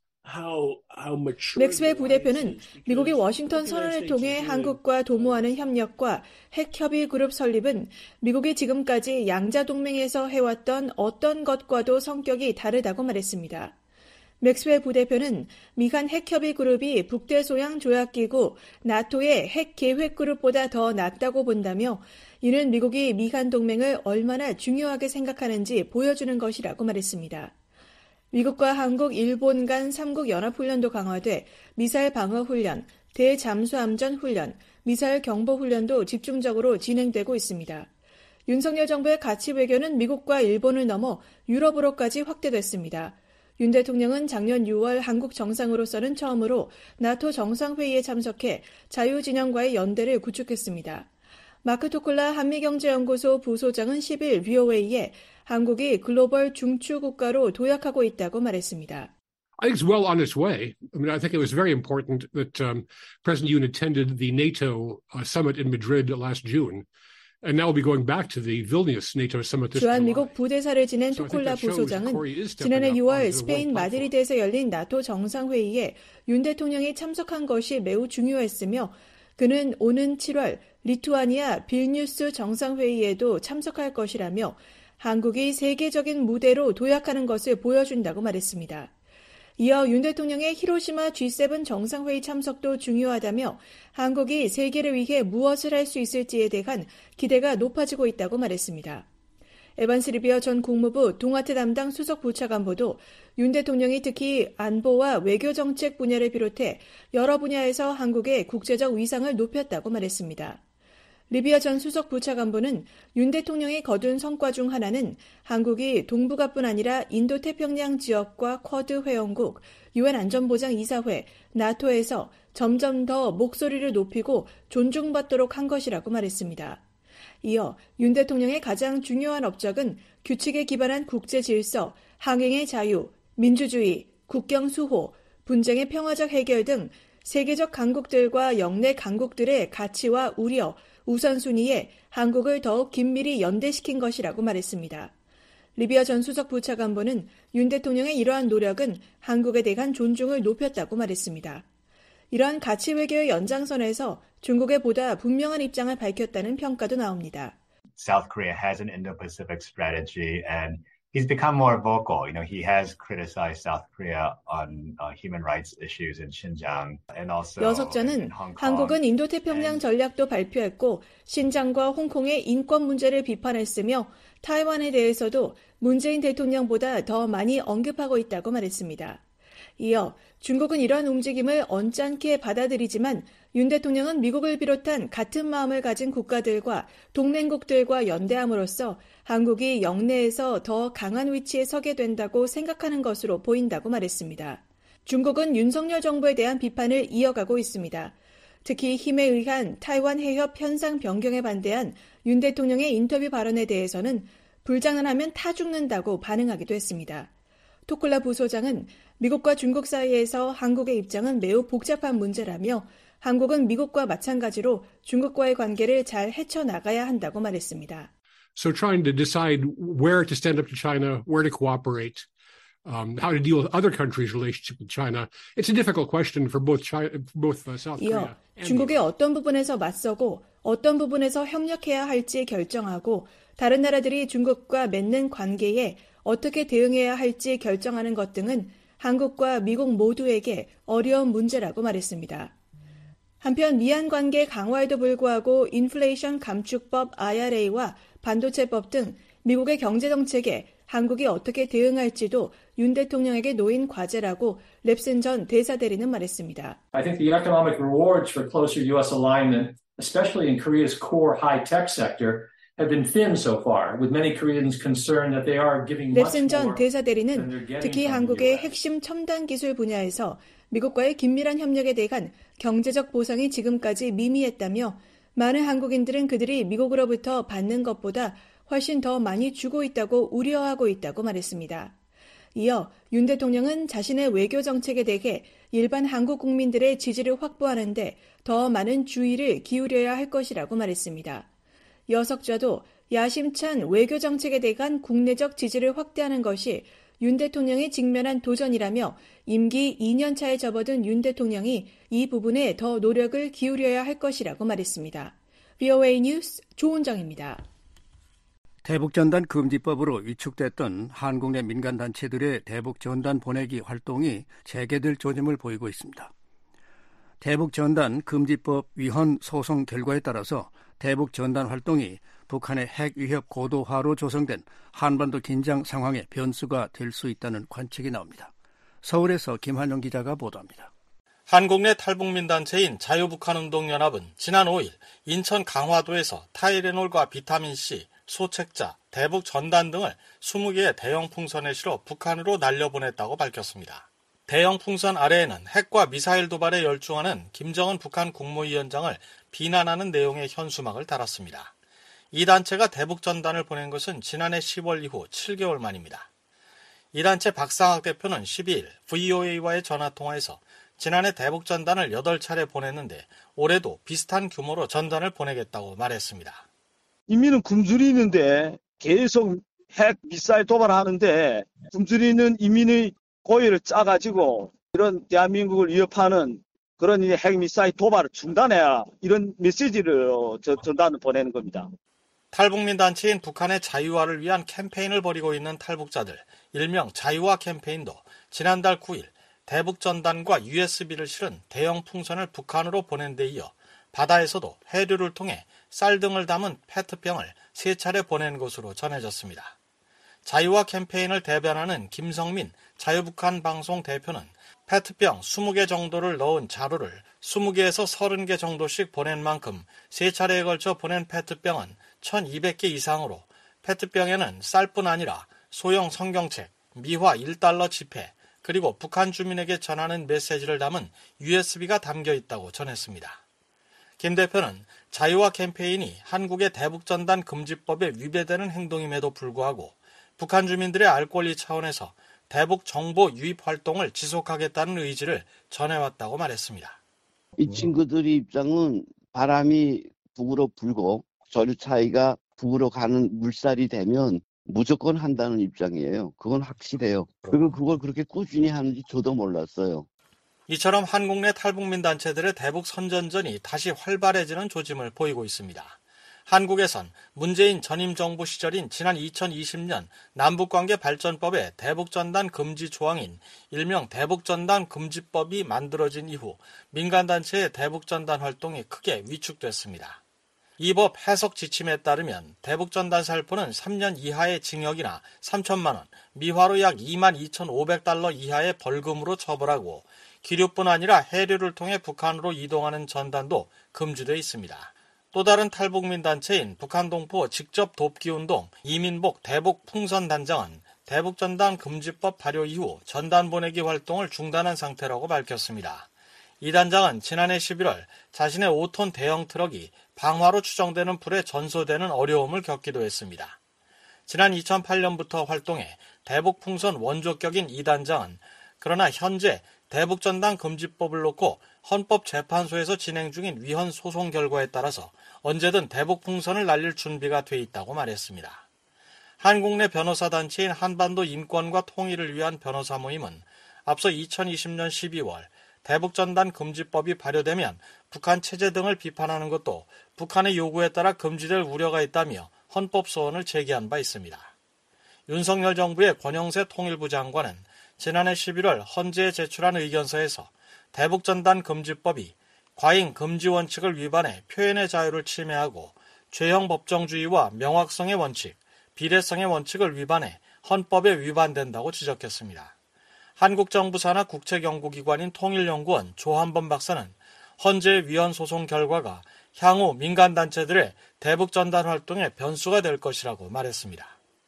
맥스웰 부대표는 미국이 워싱턴 선언을 통해 한국과 도모하는 협력과 핵협의 그룹 설립은 미국이 지금까지 양자동맹에서 해왔던 어떤 것과도 성격이 다르다고 말했습니다. 맥스웰 부대표는 미한 핵협의 그룹이 북대소양 조약기구 나토의 핵계획 그룹보다 더 낫다고 본다며 이는 미국이 미한 동맹을 얼마나 중요하게 생각하는지 보여주는 것이라고 말했습니다. 미국과 한국, 일본 간 3국 연합훈련도 강화돼 미사일 방어훈련, 대잠수함전 훈련, 미사일 경보훈련도 집중적으로 진행되고 있습니다. 윤석열 정부의 가치 외교는 미국과 일본을 넘어 유럽으로까지 확대됐습니다. 윤 대통령은 작년 6월 한국 정상으로서는 처음으로 나토 정상회의에 참석해 자유진영과의 연대를 구축했습니다. 마크 토클라 한미경제연구소 부소장은 10일 VOA에 한국이 글로벌 중추 국가로 도약하고 있다고 말했습니다. I think it's well on its way. I mean, I think it was very important that President Yoon attended the NATO summit in Madrid last June. And now we'll be going back to the Vilnius NATO summit this 주한 July. 미국 부대사를 지낸 토콜라 부소장은 지난해 6월 스페인 마드리드에서 열린 나토 정상회의에 윤 대통령이 참석한 것이 매우 중요했으며 그는 오는 7월 리투아니아 빌뉴스 정상회의에도 참석할 것이라며 한국이 세계적인 무대로 도약하는 것을 보여준다고 말했습니다. 이어 윤 대통령의 히로시마 G7 정상회의 참석도 중요하다며 한국이 세계를 위해 무엇을 할 수 있을지에 대한 기대가 높아지고 있다고 말했습니다. 에반스 리비어 전 국무부 동아태 담당 수석 부차관보도 윤 대통령이 특히 안보와 외교정책 분야를 비롯해 여러 분야에서 한국의 국제적 위상을 높였다고 말했습니다. 리비아 전 수석 부차관보는 윤 대통령이 거둔 성과 중 하나는 한국이 동북아뿐 아니라 인도태평양 지역과 쿼드 회원국, UN 안전보장이사회, 나토에서 점점 더 목소리를 높이고 존중받도록 한 것이라고 말했습니다. 이어 윤 대통령의 가장 중요한 업적은 규칙에 기반한 국제 질서, 항행의 자유, 민주주의, 국경 수호, 분쟁의 평화적 해결 등 세계적 강국들과 영내 강국들의 가치와 우려, 우선순위에 한국을 더욱 긴밀히 연대시킨 것이라고 말했습니다. 리비아 전 수석 부차관보는 윤 대통령의 이러한 노력은 한국에 대한 존중을 높였다고 말했습니다. 이러한 가치 외교의 연장선에서 중국에 보다 분명한 입장을 밝혔다는 평가도 나옵니다. South Korea has an Indo-Pacific strategy and he's become more vocal. You know, he has criticized South Korea on human rights issues in Xinjiang and also 여석자는 한국은 인도태평양 전략도 발표했고 신장과 홍콩의 인권 문제를 비판했으며 타이완에 대해서도 문재인 대통령보다 더 많이 언급하고 있다고 말했습니다. 이어 중국은 이러한 움직임을 언짢게 받아들이지만 윤 대통령은 미국을 비롯한 같은 마음을 가진 국가들과 동맹국들과 연대함으로써 한국이 영내에서 더 강한 위치에 서게 된다고 생각하는 것으로 보인다고 말했습니다. 중국은 윤석열 정부에 대한 비판을 이어가고 있습니다. 특히 힘에 의한 타이완 해협 현상 변경에 반대한 윤 대통령의 인터뷰 발언에 대해서는 불장난하면 타 죽는다고 반응하기도 했습니다. 토콜라 부소장은 미국과 중국 사이에서 한국의 입장은 매우 복잡한 문제라며 한국은 미국과 마찬가지로 중국과의 관계를 잘 헤쳐나가야 한다고 말했습니다. So trying to decide where to stand up to China, where to cooperate, how to deal with other countries' relationship with China, it's a difficult question for both South Korea. 이어 중국의 어떤 부분에서 맞서고 어떤 부분에서 협력해야 할지 결정하고 다른 나라들이 중국과 맺는 관계에 어떻게 대응해야 할지 결정하는 것 등은 한국과 미국 모두에게 어려운 문제라고 말했습니다. 한편 미한 관계 강화에도 불구하고 인플레이션 감축법 IRA와 반도체법 등 미국의 경제정책에 한국이 어떻게 대응할지도 윤 대통령에게 놓인 과제라고 랩슨 전 대사대리는 말했습니다. I think the economic rewards for closer U.S. alignment, especially in Korea's core high-tech sector, have been thin so far, with many Koreans concerned that they are giving much 랩슨 전 more 대사대리는 특히 한국의 핵심 첨단 기술 분야에서 미국과의 긴밀한 협력에 대한 경제적 보상이 지금까지 미미했다며 많은 한국인들은 그들이 미국으로부터 받는 것보다 훨씬 더 많이 주고 있다고 우려하고 있다고 말했습니다. 이어 윤 대통령은 자신의 외교 정책에 대해 일반 한국 국민들의 지지를 확보하는 데 더 많은 주의를 기울여야 할 것이라고 말했습니다. 여석자도 야심찬 외교 정책에 대한 국내적 지지를 확대하는 것이 윤 대통령이 직면한 도전이라며 임기 2년 차에 접어든 윤 대통령이 이 부분에 더 노력을 기울여야 할 것이라고 말했습니다. VOA 뉴스 조은정입니다. 대북전단 금지법으로 위축됐던 한국 내 민간단체들의 대북전단 보내기 활동이 재개될 조짐을 보이고 있습니다. 대북전단 금지법 위헌 소송 결과에 따라서 대북전단 활동이 북한의 핵 위협 고도화로 조성된 한반도 긴장 상황의 변수가 될 수 있다는 관측이 나옵니다. 서울에서 김한영 기자가 보도합니다. 한국 내 탈북민 단체인 자유북한운동연합은 지난 5일 인천 강화도에서 타이레놀과 비타민C, 소책자, 대북 전단 등을 20개의 대형 풍선에 실어 북한으로 날려보냈다고 밝혔습니다. 대형 풍선 아래에는 핵과 미사일 도발에 열중하는 김정은 북한 국무위원장을 비난하는 내용의 현수막을 달았습니다. 이 단체가 대북 전단을 보낸 것은 지난해 10월 이후 7개월 만입니다. 이 단체 박상학 대표는 12일 VOA와의 전화통화에서 지난해 대북 전단을 8차례 보냈는데 올해도 비슷한 규모로 전단을 보내겠다고 말했습니다. 인민은 굶주리는데 계속 핵 미사일 도발하는데 굶주리는 인민의 고의를 짜가지고 이런 대한민국을 위협하는 그런 핵 미사일 도발을 중단해야 이런 메시지를 전단을 보내는 겁니다. 탈북민 단체인 북한의 자유화를 위한 캠페인을 벌이고 있는 탈북자들, 일명 자유화 캠페인도 지난달 9일 대북전단과 USB를 실은 대형 풍선을 북한으로 보낸 데 이어 바다에서도 해류를 통해 쌀 등을 담은 페트병을 3차례 보낸 것으로 전해졌습니다. 자유화 캠페인을 대변하는 김성민 자유북한 방송 대표는 페트병 20개 정도를 넣은 자루를 20개에서 30개 정도씩 보낸 만큼 3차례에 걸쳐 보낸 페트병은 1200개 이상으로 페트병에는 쌀뿐 아니라 소형 성경책, 미화 1달러 지폐, 그리고 북한 주민에게 전하는 메시지를 담은 USB가 담겨 있다고 전했습니다. 김 대표는 자유화 캠페인이 한국의 대북전단 금지법에 위배되는 행동임에도 불구하고 북한 주민들의 알 권리 차원에서 대북 정보 유입 활동을 지속하겠다는 의지를 전해왔다고 말했습니다. 이 친구들의 입장은 바람이 북으로 불고 저류 차이가 북으로 가는 물살이 되면 무조건 한다는 입장이에요. 그건 확실해요. 그리고 그걸 그렇게 꾸준히 하는지 저도 몰랐어요. 이처럼 한국 내 탈북민 단체들의 대북 선전전이 다시 활발해지는 조짐을 보이고 있습니다. 한국에선 문재인 전임 정부 시절인 지난 2020년 남북관계 발전법에 대북전단 금지 조항인 일명 대북전단 금지법이 만들어진 이후 민간단체의 대북전단 활동이 크게 위축됐습니다. 이 법 해석 지침에 따르면 대북전단 살포는 3년 이하의 징역이나 3천만 원, 미화로 약 22,500달러 이하의 벌금으로 처벌하고 기류뿐 아니라 해류를 통해 북한으로 이동하는 전단도 금지되어 있습니다. 또 다른 탈북민 단체인 북한동포 직접 돕기운동 이민복 대북 풍선단장은 대북전단 금지법 발효 이후 전단 보내기 활동을 중단한 상태라고 밝혔습니다. 이 단장은 지난해 11월 자신의 5톤 대형 트럭이 방화로 추정되는 풀에 전소되는 어려움을 겪기도 했습니다. 지난 2008년부터 활동해 대북풍선 원조격인 이 단장은 그러나 현재 대북전단 금지법을 놓고 헌법재판소에서 진행 중인 위헌 소송 결과에 따라서 언제든 대북풍선을 날릴 준비가 돼 있다고 말했습니다. 한국 내 변호사 단체인 한반도 인권과 통일을 위한 변호사 모임은 앞서 2020년 12월 대북전단 금지법이 발효되면 북한 체제 등을 비판하는 것도 북한의 요구에 따라 금지될 우려가 있다며 헌법소원을 제기한 바 있습니다. 윤석열 정부의 권영세 통일부 장관은 지난해 11월 헌재에 제출한 의견서에서 대북전단 금지법이 과잉 금지 원칙을 위반해 표현의 자유를 침해하고 죄형 법정주의와 명확성의 원칙, 비례성의 원칙을 위반해 헌법에 위반된다고 지적했습니다. 한국 정부 산하 국책연구기관인 통일연구원 조한범 박사는 헌재의 위헌 소송 결과가 향후 민간단체들의 대북전단 활동의 변수가 될 것이라고 말했습니다.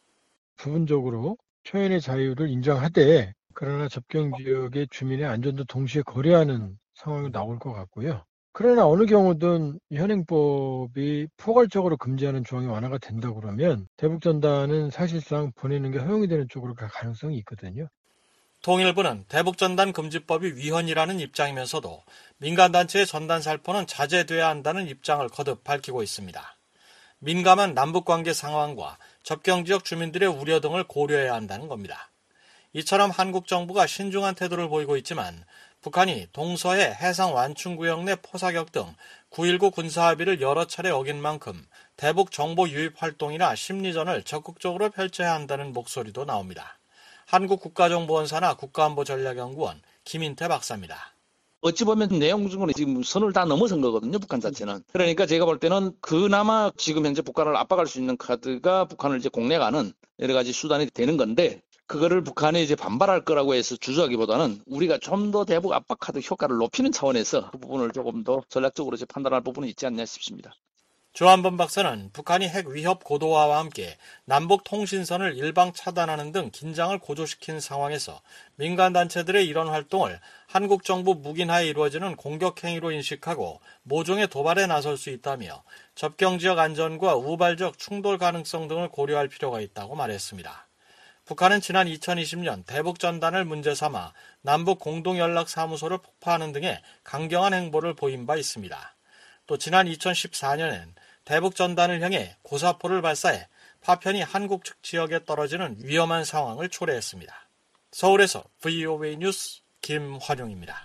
부분적으로 표현의 자유를 인정하되 그러나 접경지역의 주민의 안전도 동시에 고려하는 상황이 나올 것 같고요. 그러나 어느 경우든 현행법이 포괄적으로 금지하는 조항이 완화가 된다고 그러면 대북전단은 사실상 보내는 게 허용이 되는 쪽으로 갈 가능성이 있거든요. 통일부는 대북전단 금지법이 위헌이라는 입장이면서도 민간단체의 전단 살포는 자제돼야 한다는 입장을 거듭 밝히고 있습니다. 민감한 남북관계 상황과 접경지역 주민들의 우려 등을 고려해야 한다는 겁니다. 이처럼 한국 정부가 신중한 태도를 보이고 있지만 북한이 동서해 해상 완충구역 내 포사격 등 9.19 군사합의를 여러 차례 어긴 만큼 대북 정보 유입 활동이나 심리전을 적극적으로 펼쳐야 한다는 목소리도 나옵니다. 한국국가정보원 산하 국가안보전략연구원 김인태 박사입니다. 어찌 보면 내용적으로 지금 선을 다 넘어선 거거든요, 북한 자체는. 그러니까 제가 볼 때는 그나마 지금 현재 북한을 압박할 수 있는 카드가 북한을 이제 공략하는 여러 가지 수단이 되는 건데, 그거를 북한이 이제 반발할 거라고 해서 주저하기보다는 우리가 좀 더 대북 압박 카드 효과를 높이는 차원에서 그 부분을 조금 더 전략적으로 이제 판단할 부분이 있지 않냐 싶습니다. 조한범 박사는 북한이 핵 위협 고도화와 함께 남북 통신선을 일방 차단하는 등 긴장을 고조시킨 상황에서 민간단체들의 이런 활동을 한국 정부 묵인하에 이루어지는 공격행위로 인식하고 모종의 도발에 나설 수 있다며 접경지역 안전과 우발적 충돌 가능성 등을 고려할 필요가 있다고 말했습니다. 북한은 지난 2020년 대북전단을 문제 삼아 남북 공동연락사무소를 폭파하는 등의 강경한 행보를 보인 바 있습니다. 또 지난 2014년엔 대북 전단을 향해 고사포를 발사해 파편이 한국 측 지역에 떨어지는 위험한 상황을 초래했습니다. 서울에서 VOA 뉴스 김환용입니다.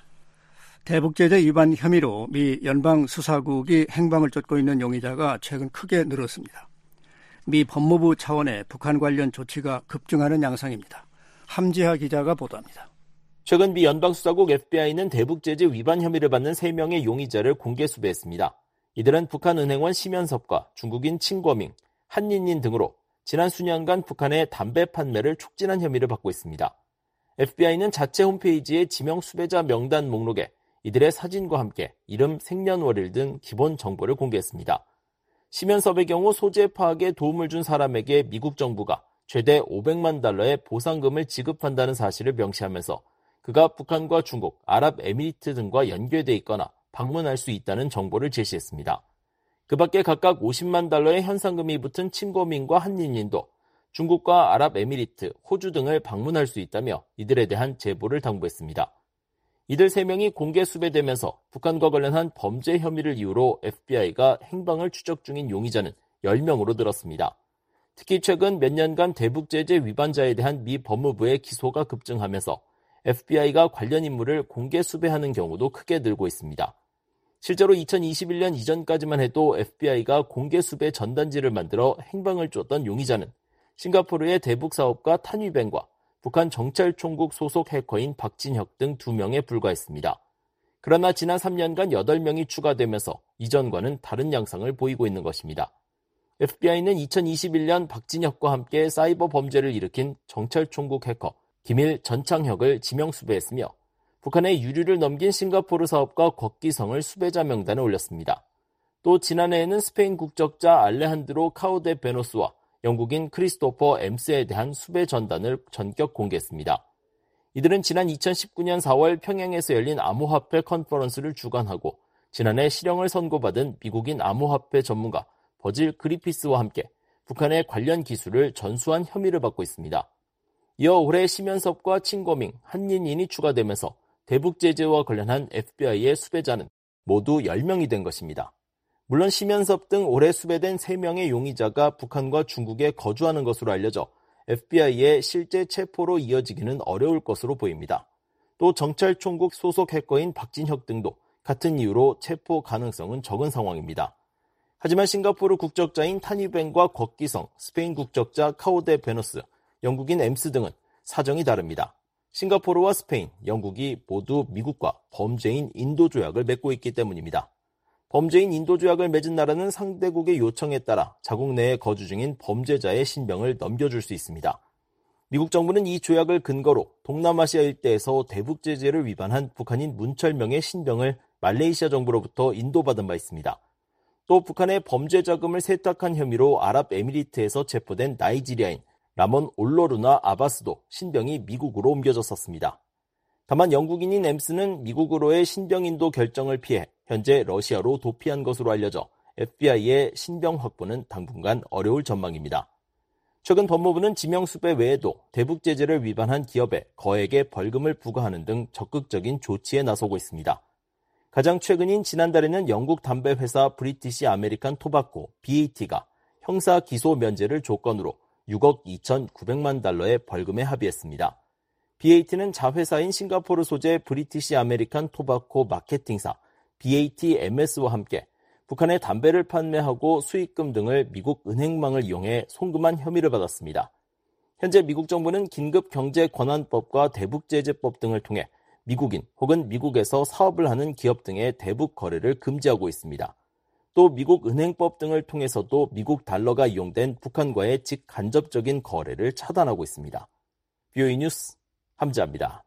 대북제재 위반 혐의로 미 연방수사국이 행방을 쫓고 있는 용의자가 최근 크게 늘었습니다. 미 법무부 차원의 북한 관련 조치가 급증하는 양상입니다. 함지하 기자가 보도합니다. 최근 미 연방수사국 FBI는 대북제재 위반 혐의를 받는 3명의 용의자를 공개 수배했습니다. 이들은 북한은행원 심연섭과 중국인 칭거밍, 한닌닌 등으로 지난 수년간 북한의 담배 판매를 촉진한 혐의를 받고 있습니다. FBI는 자체 홈페이지에 지명 수배자 명단 목록에 이들의 사진과 함께 이름, 생년월일 등 기본 정보를 공개했습니다. 심연섭의 경우 소재 파악에 도움을 준 사람에게 미국 정부가 최대 $500만 보상금을 지급한다는 사실을 명시하면서 그가 북한과 중국, 아랍에미리트 등과 연결돼 있거나 방문할 수 있다는 정보를 제시했습니다. 그 밖에 각각 $50만 현상금이 붙은 칭거민과 한닌닌도 중국과 아랍에미리트, 호주 등을 방문할 수 있다며 이들에 대한 제보를 당부했습니다. 이들 3명이 공개 수배되면서 북한과 관련한 범죄 혐의를 이유로 FBI가 행방을 추적 중인 용의자는 10명으로 늘었습니다. 특히 최근 몇 년간 대북제재 위반자에 대한 미 법무부의 기소가 급증하면서 FBI가 관련 인물을 공개 수배하는 경우도 크게 늘고 있습니다. 실제로 2021년 이전까지만 해도 FBI가 공개 수배 전단지를 만들어 행방을 쫓던 용의자는 싱가포르의 대북사업가 탄위뱅과 북한 정찰총국 소속 해커인 박진혁 등 2명에 불과했습니다. 그러나 지난 3년간 8명이 추가되면서 이전과는 다른 양상을 보이고 있는 것입니다. FBI는 2021년 박진혁과 함께 사이버 범죄를 일으킨 정찰총국 해커 김일 전창혁을 지명 수배했으며 북한에 유류를 넘긴 싱가포르 사업가 곽기성을 수배자 명단에 올렸습니다. 또 지난해에는 스페인 국적자 알레한드로 카우데 베노스와 영국인 크리스토퍼 엠스에 대한 수배 전단을 전격 공개했습니다. 이들은 지난 2019년 4월 평양에서 열린 암호화폐 컨퍼런스를 주관하고 지난해 실형을 선고받은 미국인 암호화폐 전문가 버질 그리피스와 함께 북한의 관련 기술을 전수한 혐의를 받고 있습니다. 이어 올해 심연섭과 칭거밍, 한닌인이 추가되면서 대북제재와 관련한 FBI의 수배자는 모두 10명이 된 것입니다. 물론 심연섭 등 올해 수배된 3명의 용의자가 북한과 중국에 거주하는 것으로 알려져 FBI의 실제 체포로 이어지기는 어려울 것으로 보입니다. 또 정찰총국 소속 해커인 박진혁 등도 같은 이유로 체포 가능성은 적은 상황입니다. 하지만 싱가포르 국적자인 탄위뱅과 곽기성, 스페인 국적자 카우데 베노스, 영국인 엠스 등은 사정이 다릅니다. 싱가포르와 스페인, 영국이 모두 미국과 범죄인 인도 조약을 맺고 있기 때문입니다. 범죄인 인도 조약을 맺은 나라는 상대국의 요청에 따라 자국 내에 거주 중인 범죄자의 신병을 넘겨줄 수 있습니다. 미국 정부는 이 조약을 근거로 동남아시아 일대에서 대북 제재를 위반한 북한인 문철명의 신병을 말레이시아 정부로부터 인도받은 바 있습니다. 또 북한의 범죄 자금을 세탁한 혐의로 아랍에미리트에서 체포된 나이지리아인 라몬 올로루나 아바스도 신병이 미국으로 옮겨졌었습니다. 다만 영국인인 엠스는 미국으로의 신병 인도 결정을 피해 현재 러시아로 도피한 것으로 알려져 FBI의 신병 확보는 당분간 어려울 전망입니다. 최근 법무부는 지명수배 외에도 대북 제재를 위반한 기업에 거액의 벌금을 부과하는 등 적극적인 조치에 나서고 있습니다. 가장 최근인 지난달에는 영국 담배 회사 브리티시 아메리칸 토바코 BAT가 형사 기소 면제를 조건으로 6억 2,900만 달러의 벌금에 합의했습니다. BAT는 자회사인 싱가포르 소재 브리티시 아메리칸 토바코 마케팅사 BATMS와 함께 북한에 담배를 판매하고 수익금 등을 미국 은행망을 이용해 송금한 혐의를 받았습니다. 현재 미국 정부는 긴급경제권한법과 대북제재법 등을 통해 미국인 혹은 미국에서 사업을 하는 기업 등의 대북 거래를 금지하고 있습니다. 또 미국 은행법 등을 통해서도 미국 달러가 이용된 북한과의 직간접적인 거래를 차단하고 있습니다. VOA 뉴스 함지아입니다.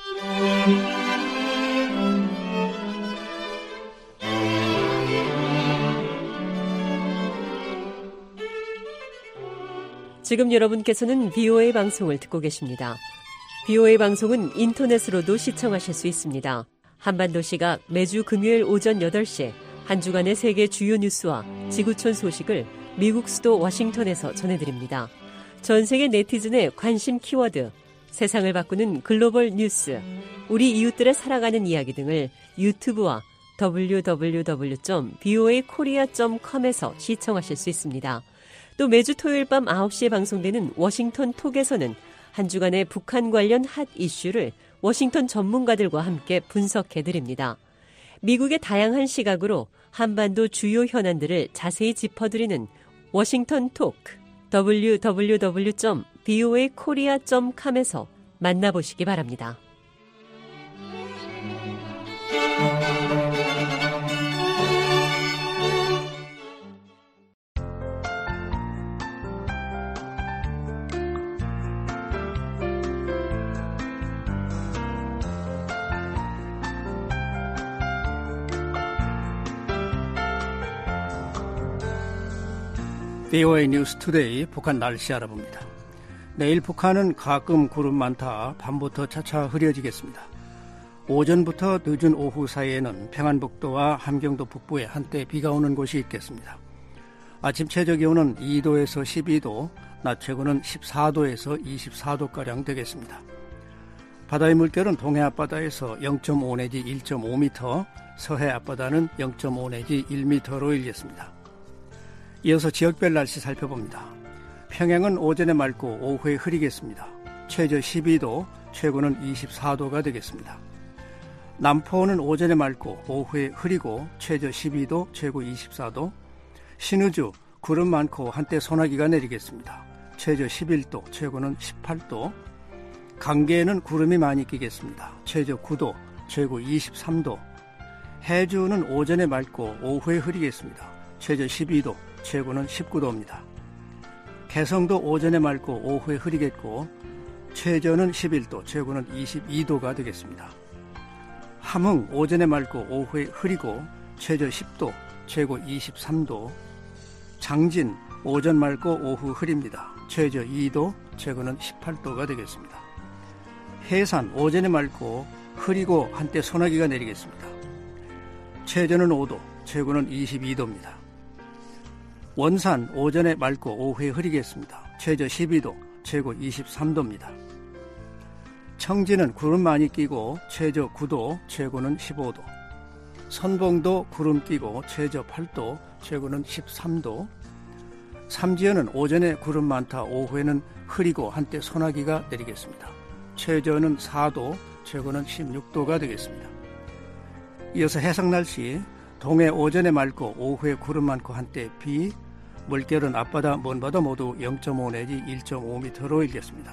지금 여러분께서는 VOA 방송을 듣고 계십니다. VOA 방송은 인터넷으로도 시청하실 수 있습니다. 한반도 시각 매주 금요일 오전 8시 한 주간의 세계 주요 뉴스와 지구촌 소식을 미국 수도 워싱턴에서 전해드립니다. 전 세계 네티즌의 관심 키워드, 세상을 바꾸는 글로벌 뉴스, 우리 이웃들의 살아가는 이야기 등을 유튜브와 www.voakorea.com에서 시청하실 수 있습니다. 또 매주 토요일 밤 9시에 방송되는 워싱턴 톡에서는 한 주간의 북한 관련 핫 이슈를 워싱턴 전문가들과 함께 분석해드립니다. 미국의 다양한 시각으로 한반도 주요 현안들을 자세히 짚어드리는 워싱턴 톡, www.voakorea.com에서 만나보시기 바랍니다. VOA 뉴스 투데이 북한 날씨 알아봅니다. 내일 북한은 가끔 구름 많다 밤부터 차차 흐려지겠습니다. 오전부터 늦은 오후 사이에는 평안북도와 함경도 북부에 한때 비가 오는 곳이 있겠습니다. 아침 최저기온은 2도에서 12도, 낮 최고는 14도에서 24도가량 되겠습니다. 바다의 물결은 동해 앞바다에서 0.5 내지 1.5m, 서해 앞바다는 0.5 내지 1m로 일겠습니다. 이어서 지역별 날씨 살펴봅니다. 평양은 오전에 맑고 오후에 흐리겠습니다. 최저 12도, 최고는 24도가 되겠습니다. 남포는 오전에 맑고 오후에 흐리고 최저 12도, 최고 24도. 신의주 구름 많고 한때 소나기가 내리겠습니다. 최저 11도, 최고는 18도. 강계에는 구름이 많이 끼겠습니다. 최저 9도, 최고 23도. 해주는 오전에 맑고 오후에 흐리겠습니다. 최저 12도, 최고는 19도입니다. 개성도 오전에 맑고 오후에 흐리겠고 최저는 11도, 최고는 22도가 되겠습니다. 함흥 오전에 맑고 오후에 흐리고 최저 10도, 최고 23도. 장진 오전 맑고 오후 흐립니다. 최저 2도, 최고는 18도가 되겠습니다. 해산 오전에 맑고 흐리고 한때 소나기가 내리겠습니다. 최저는 5도, 최고는 22도입니다. 원산 오전에 맑고 오후에 흐리겠습니다. 최저 12도, 최고 23도입니다. 청진은 구름 많이 끼고 최저 9도, 최고는 15도. 선봉도 구름 끼고 최저 8도, 최고는 13도. 삼지연은 오전에 구름 많다, 오후에는 흐리고 한때 소나기가 내리겠습니다. 최저는 4도, 최고는 16도가 되겠습니다. 이어서 해상 날씨, 동해 오전에 맑고 오후에 구름 많고 한때 비, 물결은 앞바다, 먼바다 모두 0.5 내지 1.5m로 일겠습니다.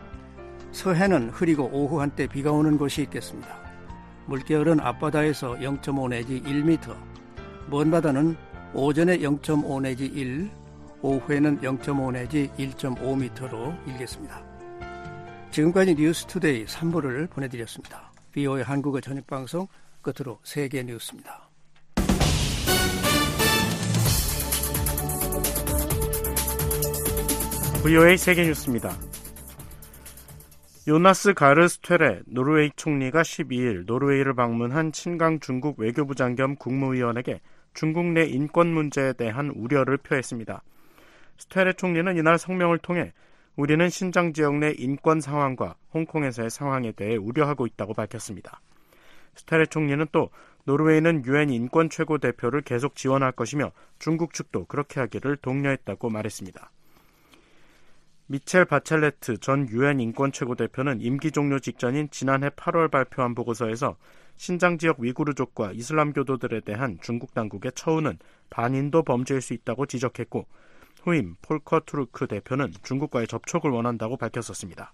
서해는 흐리고 오후 한때 비가 오는 곳이 있겠습니다. 물결은 앞바다에서 0.5 내지 1m, 먼바다는 오전에 0.5 내지 1, 오후에는 0.5 내지 1.5m로 일겠습니다. 지금까지 뉴스투데이 3부를 보내드렸습니다. VOA 한국어 저녁방송 끝으로 세계 뉴스입니다. VOA 세계뉴스입니다. 요나스 가르 스퇴레 노르웨이 총리가 12일 노르웨이를 방문한 친강 중국 외교부 장 겸 국무위원에게 중국 내 인권 문제에 대한 우려를 표했습니다. 스퇴레 총리는 이날 성명을 통해 우리는 신장 지역 내 인권 상황과 홍콩에서의 상황에 대해 우려하고 있다고 밝혔습니다. 스퇴레 총리는 또 노르웨이는 유엔 인권 최고 대표를 계속 지원할 것이며 중국 측도 그렇게 하기를 독려했다고 말했습니다. 미첼 바첼레트 전 유엔 인권 최고대표는 임기 종료 직전인 지난해 8월 발표한 보고서에서 신장 지역 위구르족과 이슬람 교도들에 대한 중국 당국의 처우는 반인도 범죄일 수 있다고 지적했고 후임 폴커 투르크 대표는 중국과의 접촉을 원한다고 밝혔었습니다.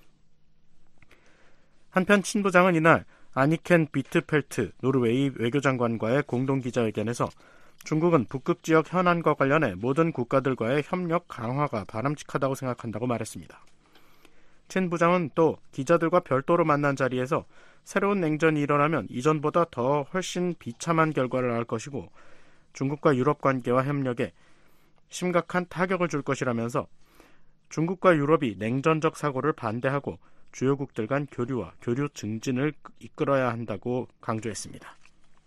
한편 친부장은 이날 아니켄 비트펠트 노르웨이 외교장관과의 공동기자회견에서 중국은 북극 지역 현안과 관련해 모든 국가들과의 협력 강화가 바람직하다고 생각한다고 말했습니다. 첸 부장은 또 기자들과 별도로 만난 자리에서 새로운 냉전이 일어나면 이전보다 더 훨씬 비참한 결과를 낳을 것이고 중국과 유럽 관계와 협력에 심각한 타격을 줄 것이라면서 중국과 유럽이 냉전적 사고를 반대하고 주요국들 간 교류와 교류 증진을 이끌어야 한다고 강조했습니다.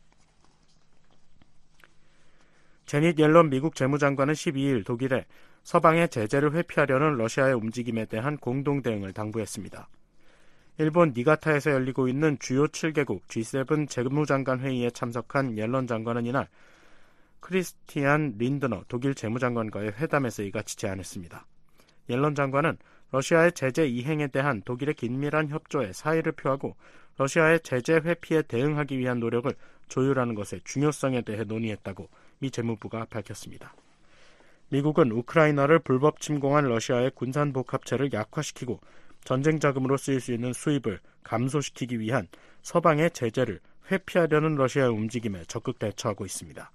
제닛 옐런 미국 재무장관은 12일 독일에 서방의 제재를 회피하려는 러시아의 움직임에 대한 공동 대응을 당부했습니다. 일본 니가타에서 열리고 있는 주요 7개국 G7 재무장관 회의에 참석한 옐런 장관은 이날 크리스티안 린드너 독일 재무장관과의 회담에서 이같이 제안했습니다. 옐런 장관은 러시아의 제재 이행에 대한 독일의 긴밀한 협조에 사의를 표하고 러시아의 제재 회피에 대응하기 위한 노력을 조율하는 것의 중요성에 대해 논의했다고 미 재무부가 밝혔습니다. 미국은 우크라이나를 불법 침공한 러시아의 군산복합체를 약화시키고 전쟁 자금으로 쓰일 수 있는 수입을 감소시키기 위한 서방의 제재를 회피하려는 러시아의 움직임에 적극 대처하고 있습니다.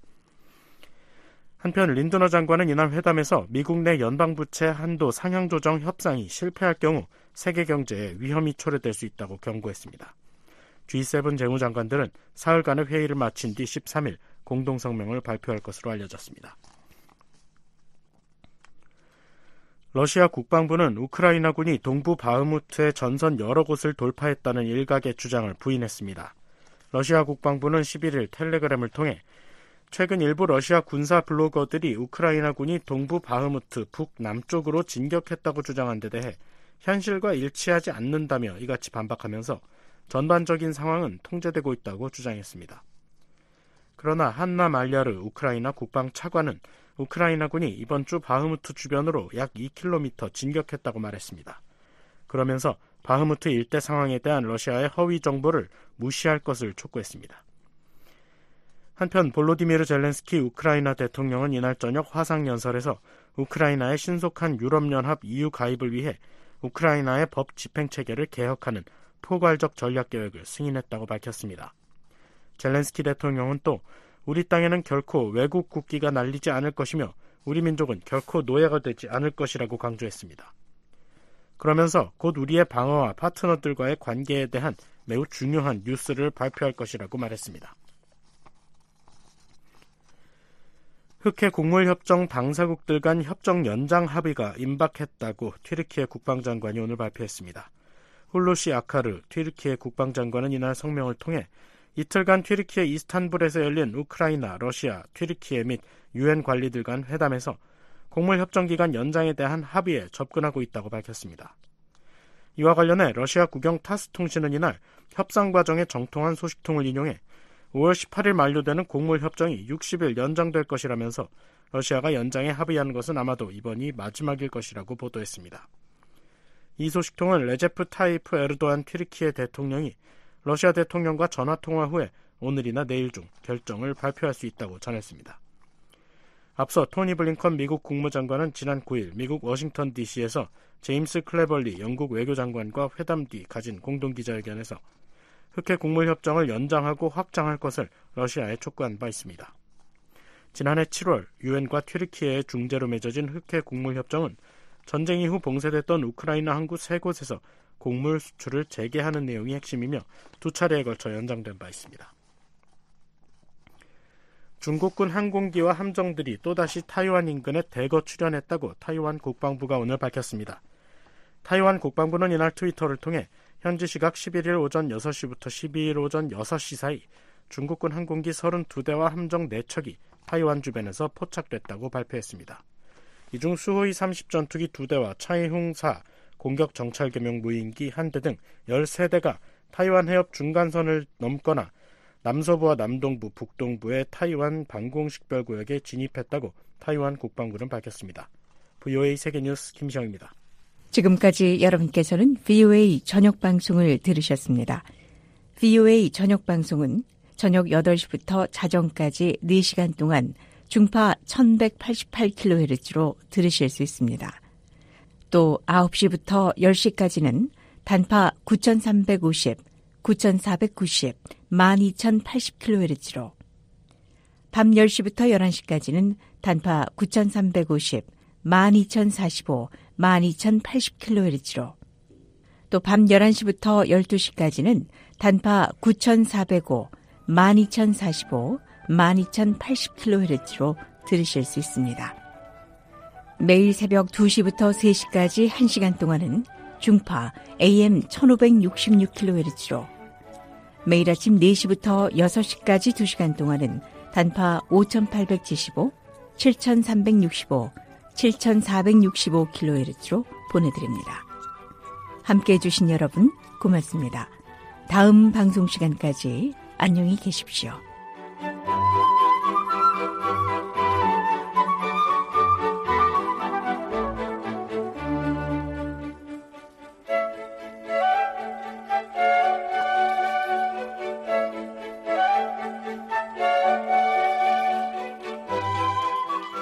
한편 린드너 장관은 이날 회담에서 미국 내 연방부채 한도 상향 조정 협상이 실패할 경우 세계 경제에 위험이 초래될 수 있다고 경고했습니다. G7 재무장관들은 사흘간의 회의를 마친 뒤 13일 공동성명을 발표할 것으로 알려졌습니다. 러시아 국방부는 우크라이나군이 동부 바흐무트의 전선 여러 곳을 돌파했다는 일각의 주장을 부인했습니다. 러시아 국방부는 11일 텔레그램을 통해 최근 일부 러시아 군사 블로거들이 우크라이나군이 동부 바흐무트 북남쪽으로 진격했다고 주장한 데 대해 현실과 일치하지 않는다며 이같이 반박하면서 전반적인 상황은 통제되고 있다고 주장했습니다. 그러나 한나 말야르 우크라이나 국방 차관은 우크라이나군이 이번 주 바흐무트 주변으로 약 2km 진격했다고 말했습니다. 그러면서 바흐무트 일대 상황에 대한 러시아의 허위 정보를 무시할 것을 촉구했습니다. 한편 볼로디미르 젤렌스키 우크라이나 대통령은 이날 저녁 화상연설에서 우크라이나의 신속한 유럽연합 EU 가입을 위해 우크라이나의 법 집행체계를 개혁하는 포괄적 전략계획을 승인했다고 밝혔습니다. 젤렌스키 대통령은 또 우리 땅에는 결코 외국 국기가 날리지 않을 것이며 우리 민족은 결코 노예가 되지 않을 것이라고 강조했습니다. 그러면서 곧 우리의 방어와 파트너들과의 관계에 대한 매우 중요한 뉴스를 발표할 것이라고 말했습니다. 흑해 곡물협정 당사국들 간 협정 연장 합의가 임박했다고 튀르키예 국방장관이 오늘 발표했습니다. 훌루시 아카르 튀르키예 국방장관은 이날 성명을 통해 이틀간 튀르키예 이스탄불에서 열린 우크라이나, 러시아, 튀르키예 및 유엔 관리들 간 회담에서 곡물협정 기간 연장에 대한 합의에 접근하고 있다고 밝혔습니다. 이와 관련해 러시아 국영 타스 통신은 이날 협상 과정의 정통한 소식통을 인용해 5월 18일 만료되는 곡물협정이 60일 연장될 것이라면서 러시아가 연장에 합의하는 것은 아마도 이번이 마지막일 것이라고 보도했습니다. 이 소식통은 레제프 타이프 에르도안 튀르키예 대통령이 러시아 대통령과 전화통화 후에 오늘이나 내일 중 결정을 발표할 수 있다고 전했습니다. 앞서 토니 블링컨 미국 국무장관은 지난 9일 미국 워싱턴 DC에서 제임스 클레벌리 영국 외교장관과 회담 뒤 가진 공동기자회견에서 흑해 곡물협정을 연장하고 확장할 것을 러시아에 촉구한 바 있습니다. 지난해 7월 유엔과 튀르키예의 중재로 맺어진 흑해 곡물협정은 전쟁 이후 봉쇄됐던 우크라이나 항구 3곳에서 곡물 수출을 재개하는 내용이 핵심이며 2차례에 걸쳐 연장된 바 있습니다. 중국군 항공기와 함정들이 또다시 타이완 인근에 대거 출현했다고 타이완 국방부가 오늘 밝혔습니다. 타이완 국방부는 이날 트위터를 통해 현지 시각 11일 오전 6시부터 12일 오전 6시 사이 중국군 항공기 32대와 함정 4척이 타이완 주변에서 포착됐다고 발표했습니다. 이 중 수호이 30전투기 2대와 차이홍4 공격 정찰개명 무인기 1대 등 13대가 타이완 해협 중간선을 넘거나 남서부와 남동부, 북동부의 타이완 방공식별구역에 진입했다고 타이완 국방부는 밝혔습니다. VOA 세계뉴스 김시영입니다. 지금까지 여러분께서는 VOA 저녁방송을 들으셨습니다. VOA 저녁방송은 저녁 8시부터 자정까지 4시간 동안 중파 1188kHz로 들으실 수 있습니다. 또 9시부터 10시까지는 단파 9350, 9490, 12080kHz로 밤 10시부터 11시까지는 단파 9350, 12045, 12080kHz로 또 밤 11시부터 12시까지는 단파 9405, 12045, 12080kHz로 들으실 수 있습니다. 매일 새벽 2시부터 3시까지 1시간 동안은 중파 AM 1566kHz로 매일 아침 4시부터 6시까지 2시간 동안은 단파 5875, 7365, 7465kHz로 보내드립니다. 함께해 주신 여러분 고맙습니다. 다음 방송 시간까지 안녕히 계십시오.